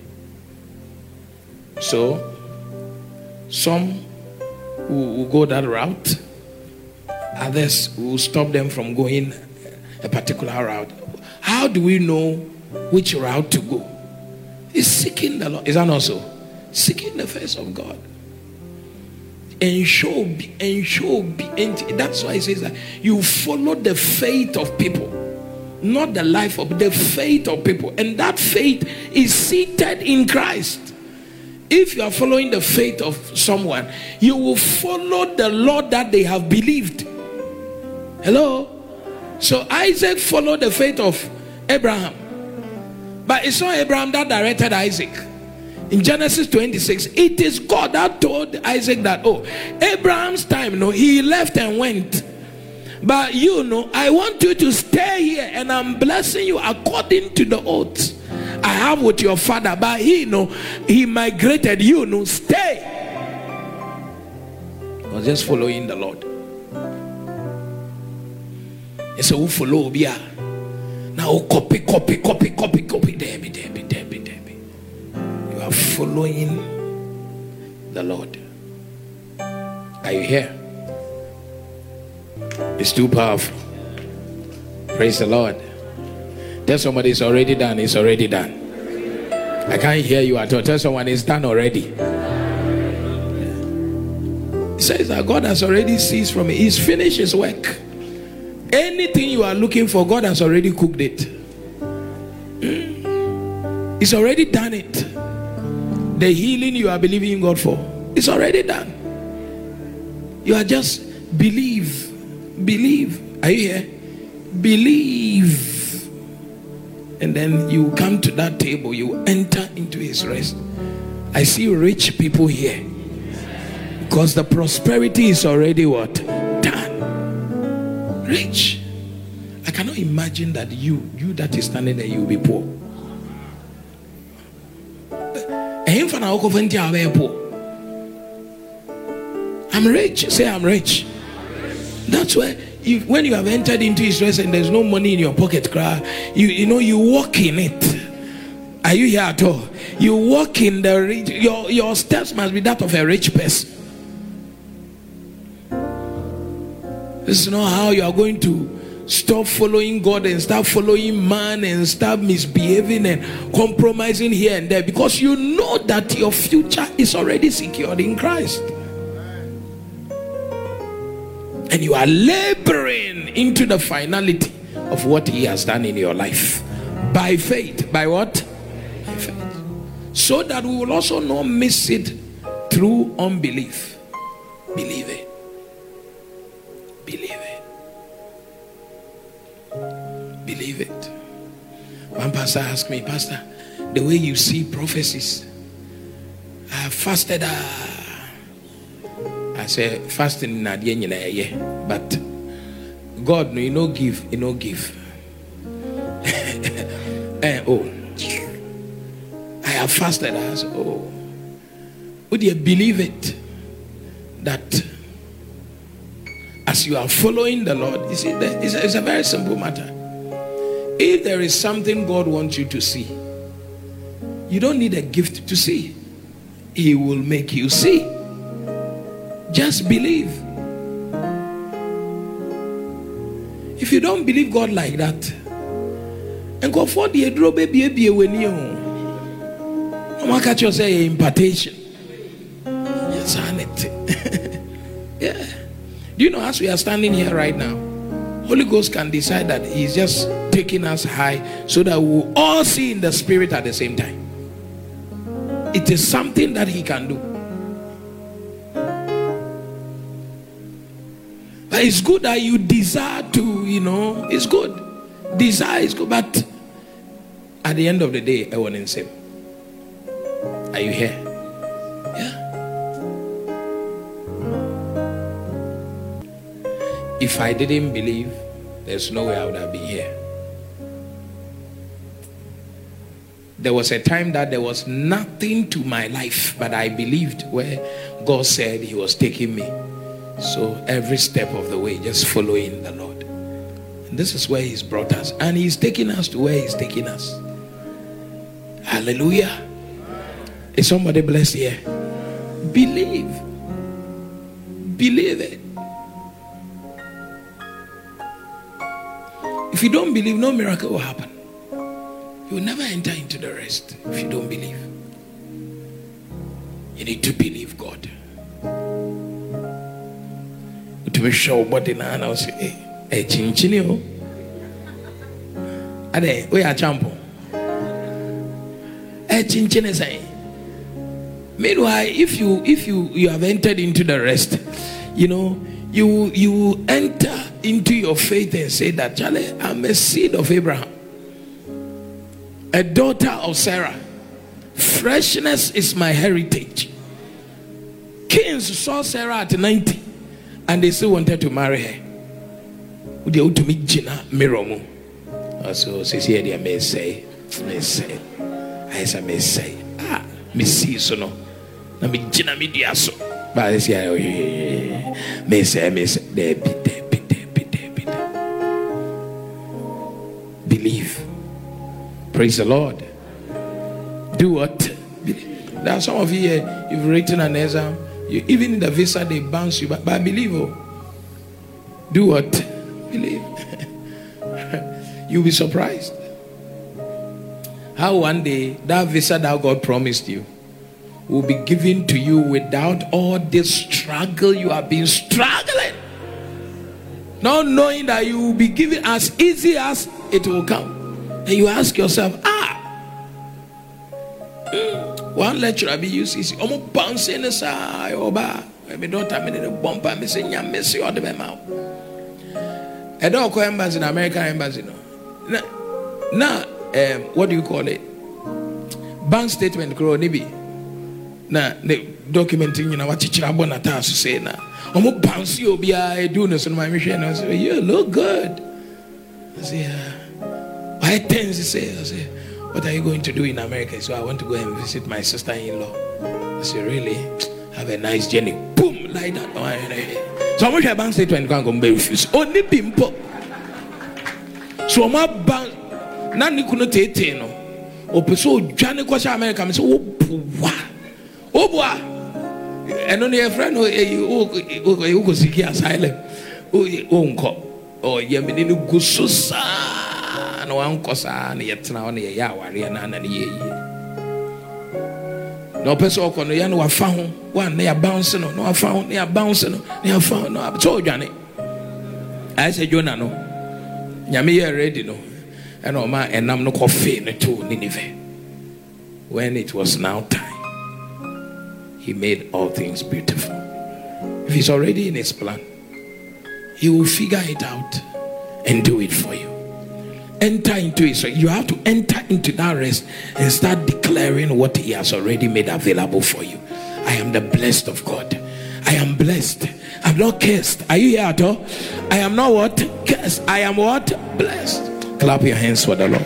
So some will, will go that route. Others will stop them from going a particular route. How do we know which route to go? It's seeking the Lord. Is that not so? Seeking the face of God. And show be, and show be. And that's why it says that you follow the faith of people. Not the life of, the faith of people. And that faith is seated in Christ. If you are following the faith of someone, you will follow the Lord that they have believed. Hello? So Isaac followed the faith of Abraham. But it's not Abraham that directed Isaac. In Genesis twenty-six, it is God that told Isaac that, oh, Abraham's time, you know, he left and went. But you know, I want you to stay here, and I'm blessing you according to the oath I have with your father. But he, you know, he migrated, you know, stay. I was just following the Lord. He said, who follow me? Now copy, copy, copy, copy, copy, Debbie, Debbie, Debbie, Debbie. You are following the Lord. Are you here? It's too powerful. Praise the Lord. Tell somebody it's already done. It's already done. I can't hear you at all. Tell someone it's done already. He says that God has already ceased from it. He's finished his work. Anything you are looking for, God has already cooked it. Mm. He's already done it. The healing you are believing God for, it's already done. You are just believe. Believe. Are you here? Believe. And then you come to that table. You enter into his rest. I see rich people here. Because the prosperity is already what? Done. Rich. I cannot imagine that you, you that is standing there, you will be poor. I'm rich. Say I'm rich. That's why if, when you have entered into his rest and there's no money in your pocket, you, you know, you walk in it. Are you here at all? You walk in the rich. Your, your steps must be that of a rich person. This is not how you are going to stop following God and start following man and start misbehaving and compromising here and there, because you know that your future is already secured in Christ. And you are laboring into the finality of what he has done in your life. By faith. By what? By faith. So that we will also not miss it through unbelief. Believe it. Believe it. Believe it. One pastor asked me, Pastor, the way you see prophecies, I have fasted. Uh, I say fasting na die nyina ye, but God no, you no give, you no give. eh, oh, I have fasted. I say, oh, would you believe it that as you are following the Lord, you see, it's a, it's a very simple matter. If there is something God wants you to see, you don't need a gift to see. He will make you see. Just believe. If you don't believe God like that, and go for the draw baby baby when you no catch you say impartation. Yes, yeah. Do you know, as we are standing here right now, Holy Ghost can decide that he's just taking us high so that we will all see in the spirit at the same time. It is something that he can do. But it's good that you desire to, you know, it's good. Desire is good, but at the end of the day, I want to say, are you here? Yeah. If I didn't believe, there's no way I would have been here. There was a time that there was nothing to my life, but I believed where God said he was taking me. So every step of the way, just following the Lord. And this is where he's brought us. And he's taking us to where he's taking us. Hallelujah. Is somebody blessed here? Believe. Believe it. If you don't believe, no miracle will happen. You will never enter into the rest if you don't believe. You need to believe God. To be sure, but in an house, a chinchinio. Ade, we are champo. Eh, chinchine say. Meanwhile, if you if you you have entered into the rest, you know, you you enter into your faith and say that, Charlie, I'm a seed of Abraham, a daughter of Sarah. Freshness is my heritage. Kings saw Sarah at ninety, and they still wanted to marry her. They ought to meet Gina Miromu. So, see, I may say, may say, I may say, ah, me see so no. Na me Gina media so. But I say, may say, may say, there be, there be, there be, there be. Believe. Praise the Lord. Do what? There are some of you here, you've written an exam, you, even in the visa they bounce you, but, but believe. Oh, do what? Believe. You'll be surprised how one day that visa that God promised you will be given to you without all this struggle you have been struggling, not knowing that you will be given as easy as it will come. And you ask yourself, ah, mm, one lecturer be used easy. I'm bouncing the side over. My daughter made a bumper. I'm saying, "I'm missing all the mouth." I don't call embassy in American embassy. No. Now, now um, what do you call it? Bank statement, grow nibi. Now, the documenting, you know, what teacher Bonata say now. I'm bounce you be I do this on my mission. I say, you look good. I say, uh, why tens say? I say, what are you going to do in America? So I want to go and visit my sister-in-law. I say, really? Have a nice journey. Boom, like that. So I wish I bank statement can't come refuse. Only pimple. So my bank nani kuno tete no. Opeso dwane kwasha America me say obuwa. Obuwa. Eno ne friend o o go siki asylum. O o nko. O ye me ni gususa na wan kosa na yetena o na ye ya aware na na ne ye yi. No person okono ya no wafa ho one na ya bounce no no wafa ho na ya bounce no na ya fa no so dwane. I say Jonah no. Nyame ye ready no. And o ma enam no coffee no to Nineveh. When it was now time, he made all things beautiful. If he's already in his plan, he will figure it out and do it for you. Enter into it. So you have to enter into that rest and start declaring what he has already made available for you. I am the blessed of God. I am blessed. I'm not cursed. Are you here at all? I am not what? Cursed. I am what? Blessed. Clap your hands for the Lord.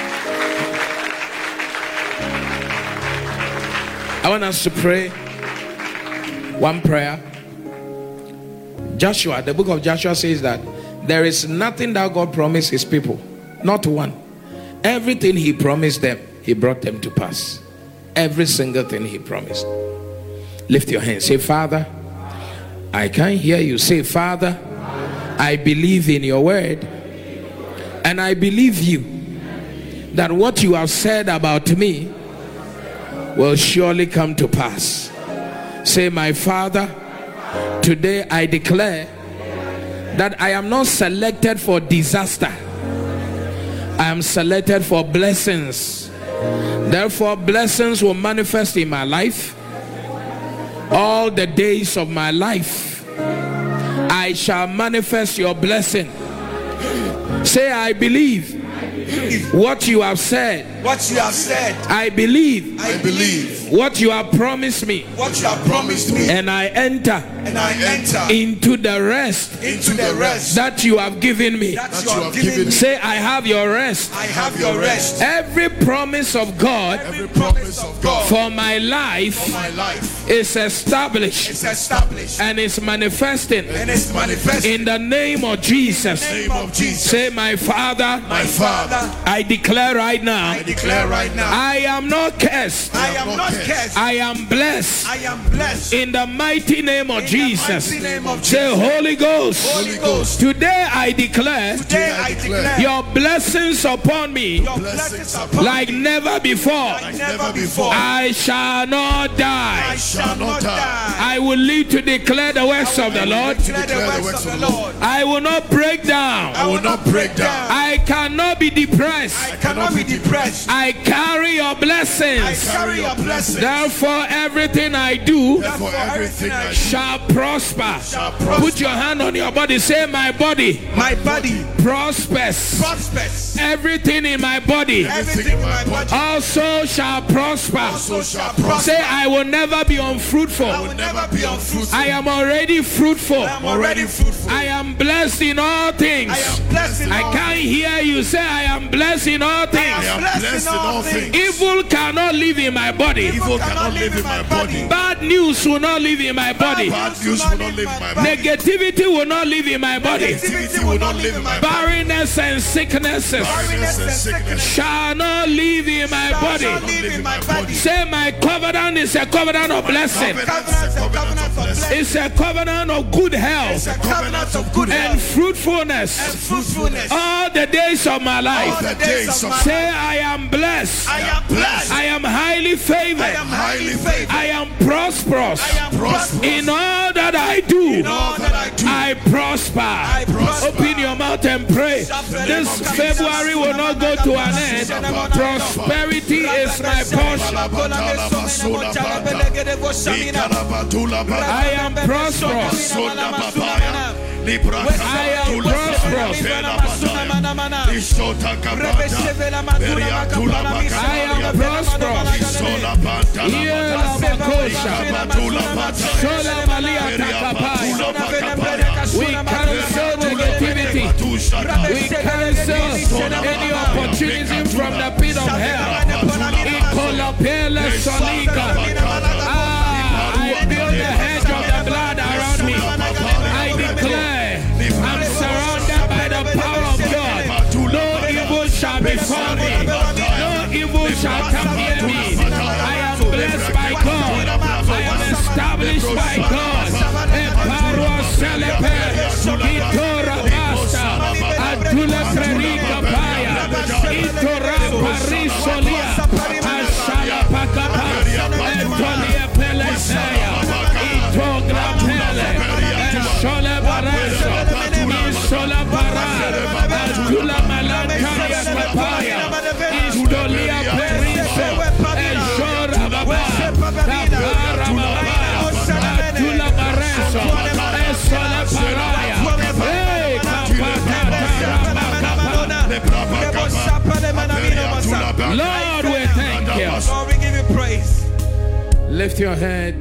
I want us to pray one prayer. Joshua, the book of Joshua says that there is nothing that God promised his people. Not one. Everything he promised them, he brought them to pass. Every single thing he promised. Lift your hands. Say, Father, I can't hear you. Say, Father, I believe in your word. And I believe you that what you have said about me will surely come to pass. Say, my Father, today I declare that I am not selected for disaster. I am selected for blessings. Therefore, blessings will manifest in my life. All the days of my life, I shall manifest your blessing. Say, I believe what you have said. What you have said. I believe. I believe what you have promised me. What you have promised me. And I enter. And I enter into the rest. Into the rest that you have given me. That you have given me. Say, I have your rest. I have your rest. Every promise of God. Every promise of God for my life. For my life is established. It's established. And it's manifesting. And it's manifesting. In the name of Jesus. In the name of Jesus. Say, my Father. My Father. I declare right now. I declare right now. I am not cursed. I am not cursed. I am blessed. I am blessed. In the mighty name of In Jesus. The mighty name of Say, Jesus. Holy Ghost. Holy Ghost. Today I declare. Today I declare. Your blessings upon me. Your blessings upon like me. never before. Like never before. I shall not not die. I shall not die. I will live to declare the works of the Lord. Declare the works of the Lord. I will not break down. I will not break down. I cannot be depressed. I cannot be depressed. I carry your I blessings. carry your blessings. Therefore, everything I do Therefore, everything I do shall prosper. shall prosper. Put your hand on your body. Say, my body My body prospers. prospers. Everything in my body Everything in my body also shall prosper. also shall prosper. Say, I will never be unfruitful. I will never be unfruitful. I am already fruitful. I am already fruitful. I am blessed in all things. I am blessed in I all can't hear you say, I am blessed in all I things. am blessed in all things. Evil cannot live in my body. Evil cannot live in my body. Bad news will not live in my body. Bad news will not live in my body. Negativity will not live in my body. Negativity will not live in my body. Barrenness and sicknesses Barrenness and sickness shall not live in my shall body. not live in my body. Say, my covenant is a covenant of blessing. Covenant is a covenant of blessing. It's a covenant of good It's health a covenant of good and health fruitfulness and fruitfulness. all the days of my All life. the days of my Say, I am blessed. I am blessed. I am highly favored. I am highly favored. I am prosperous. I am prosperous. In all that I do, In all that I do, I prosper. I prosper. Open your mouth and pray. This February will not go to an end. Prosperity is my portion. I am prosperous. I am prosperous. I am prosperous. Yeah, Shola Malia Takapaya. We cancel negativity. We cancel any opportunity from the pit of hell. Ikolapele Solika. Ah, I build a hedge of the blood around me. I declare I'm surrounded by the power of God. No evil shall befall me. No evil shall come near me. I am blessed by God. I am established by God. Emparo Celepe, Itora Basta, Adula Prerika Paya, Itora Parisolia, Ashala Pakapa, Antonia Pelesaya, Itogra Pele, Shola Barasa, Isola Para, Adula Malantaria Papaya, Istolia Periso, Eshora Baba, Tapara Baba, Adula Barasa, Esola Paraya, Hey, Lord, we thank you. Lord, we give you praise. Lift your head.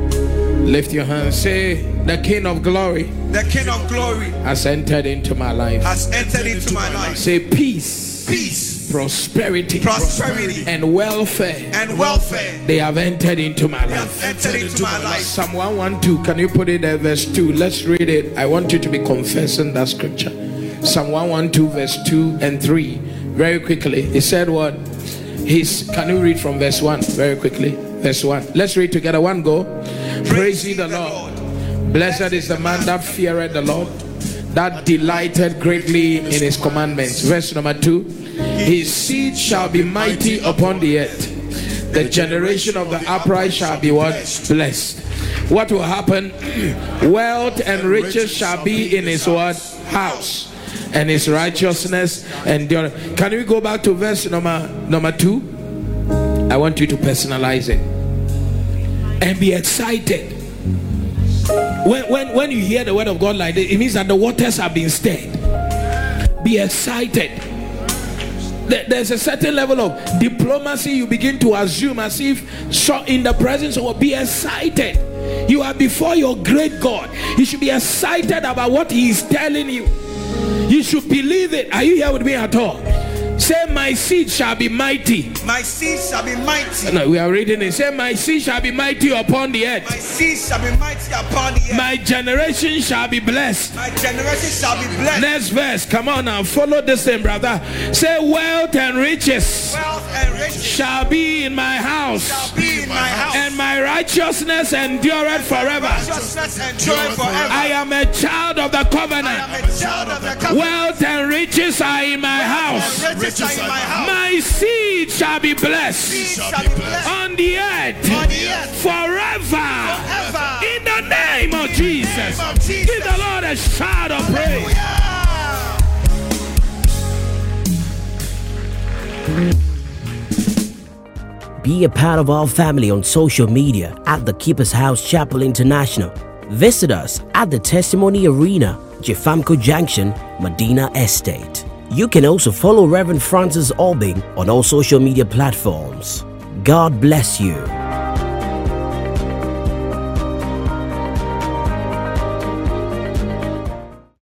Lift your hand. Say, the King of Glory The King of Glory has entered into my life. has entered into my life. Say, peace, Peace, prosperity, prosperity, and welfare. and welfare They have entered into my life. have entered into my life. Psalm one twelve, can you put it there, verse two? Let's read it. I want you to be confessing that scripture. Psalm one twelve, verse two and three. Very quickly. He said what? He's, can you read from verse one? Very quickly. Verse one. Let's read together. One go. Praise ye the Lord. Blessed is the man that feareth the Lord, that delighted greatly in his commandments. Verse number two. His seed shall be mighty upon the earth. The generation of the upright shall be what? Blessed. What will happen? Wealth and riches shall be in his what? House. And his righteousness endure. Can we go back to verse number number two? I want you to personalize it and be excited. When, when, when you hear the word of God like this, it means that the waters have been stirred. Be excited. There, there's a certain level of diplomacy you begin to assume as if so in the presence of. Be excited. You are before your great God. You should be excited about what he is telling you. You should believe it. Are you here with me at all? Say, my seed shall be mighty. My seed shall be mighty. No, we are reading it. Say, my seed shall be mighty upon the earth. My seed shall be mighty upon the earth. My generation shall be blessed. My generation shall be blessed. Next verse. Come on now. Follow this thing, brother. Say, wealth and riches Wealth and riches shall be in my house, shall be in my house. and my righteousness endureth forever. Righteousness endureth forever. I am a child of the I covenant. am a child of the covenant. Wealth and riches are in my house. riches are in my house. My seed shall be blessed Seed shall be blessed on the earth on the earth forever. forever. In the name of Jesus. name of Jesus. Give the Lord a shout of praise. Hallelujah. Be a part of our family on social media at the Keeper's House Chapel International. Visit us at the Testimony Arena, Jefamco Junction, Medina Estate. You can also follow Reverend Francis Albing on all social media platforms. God bless you.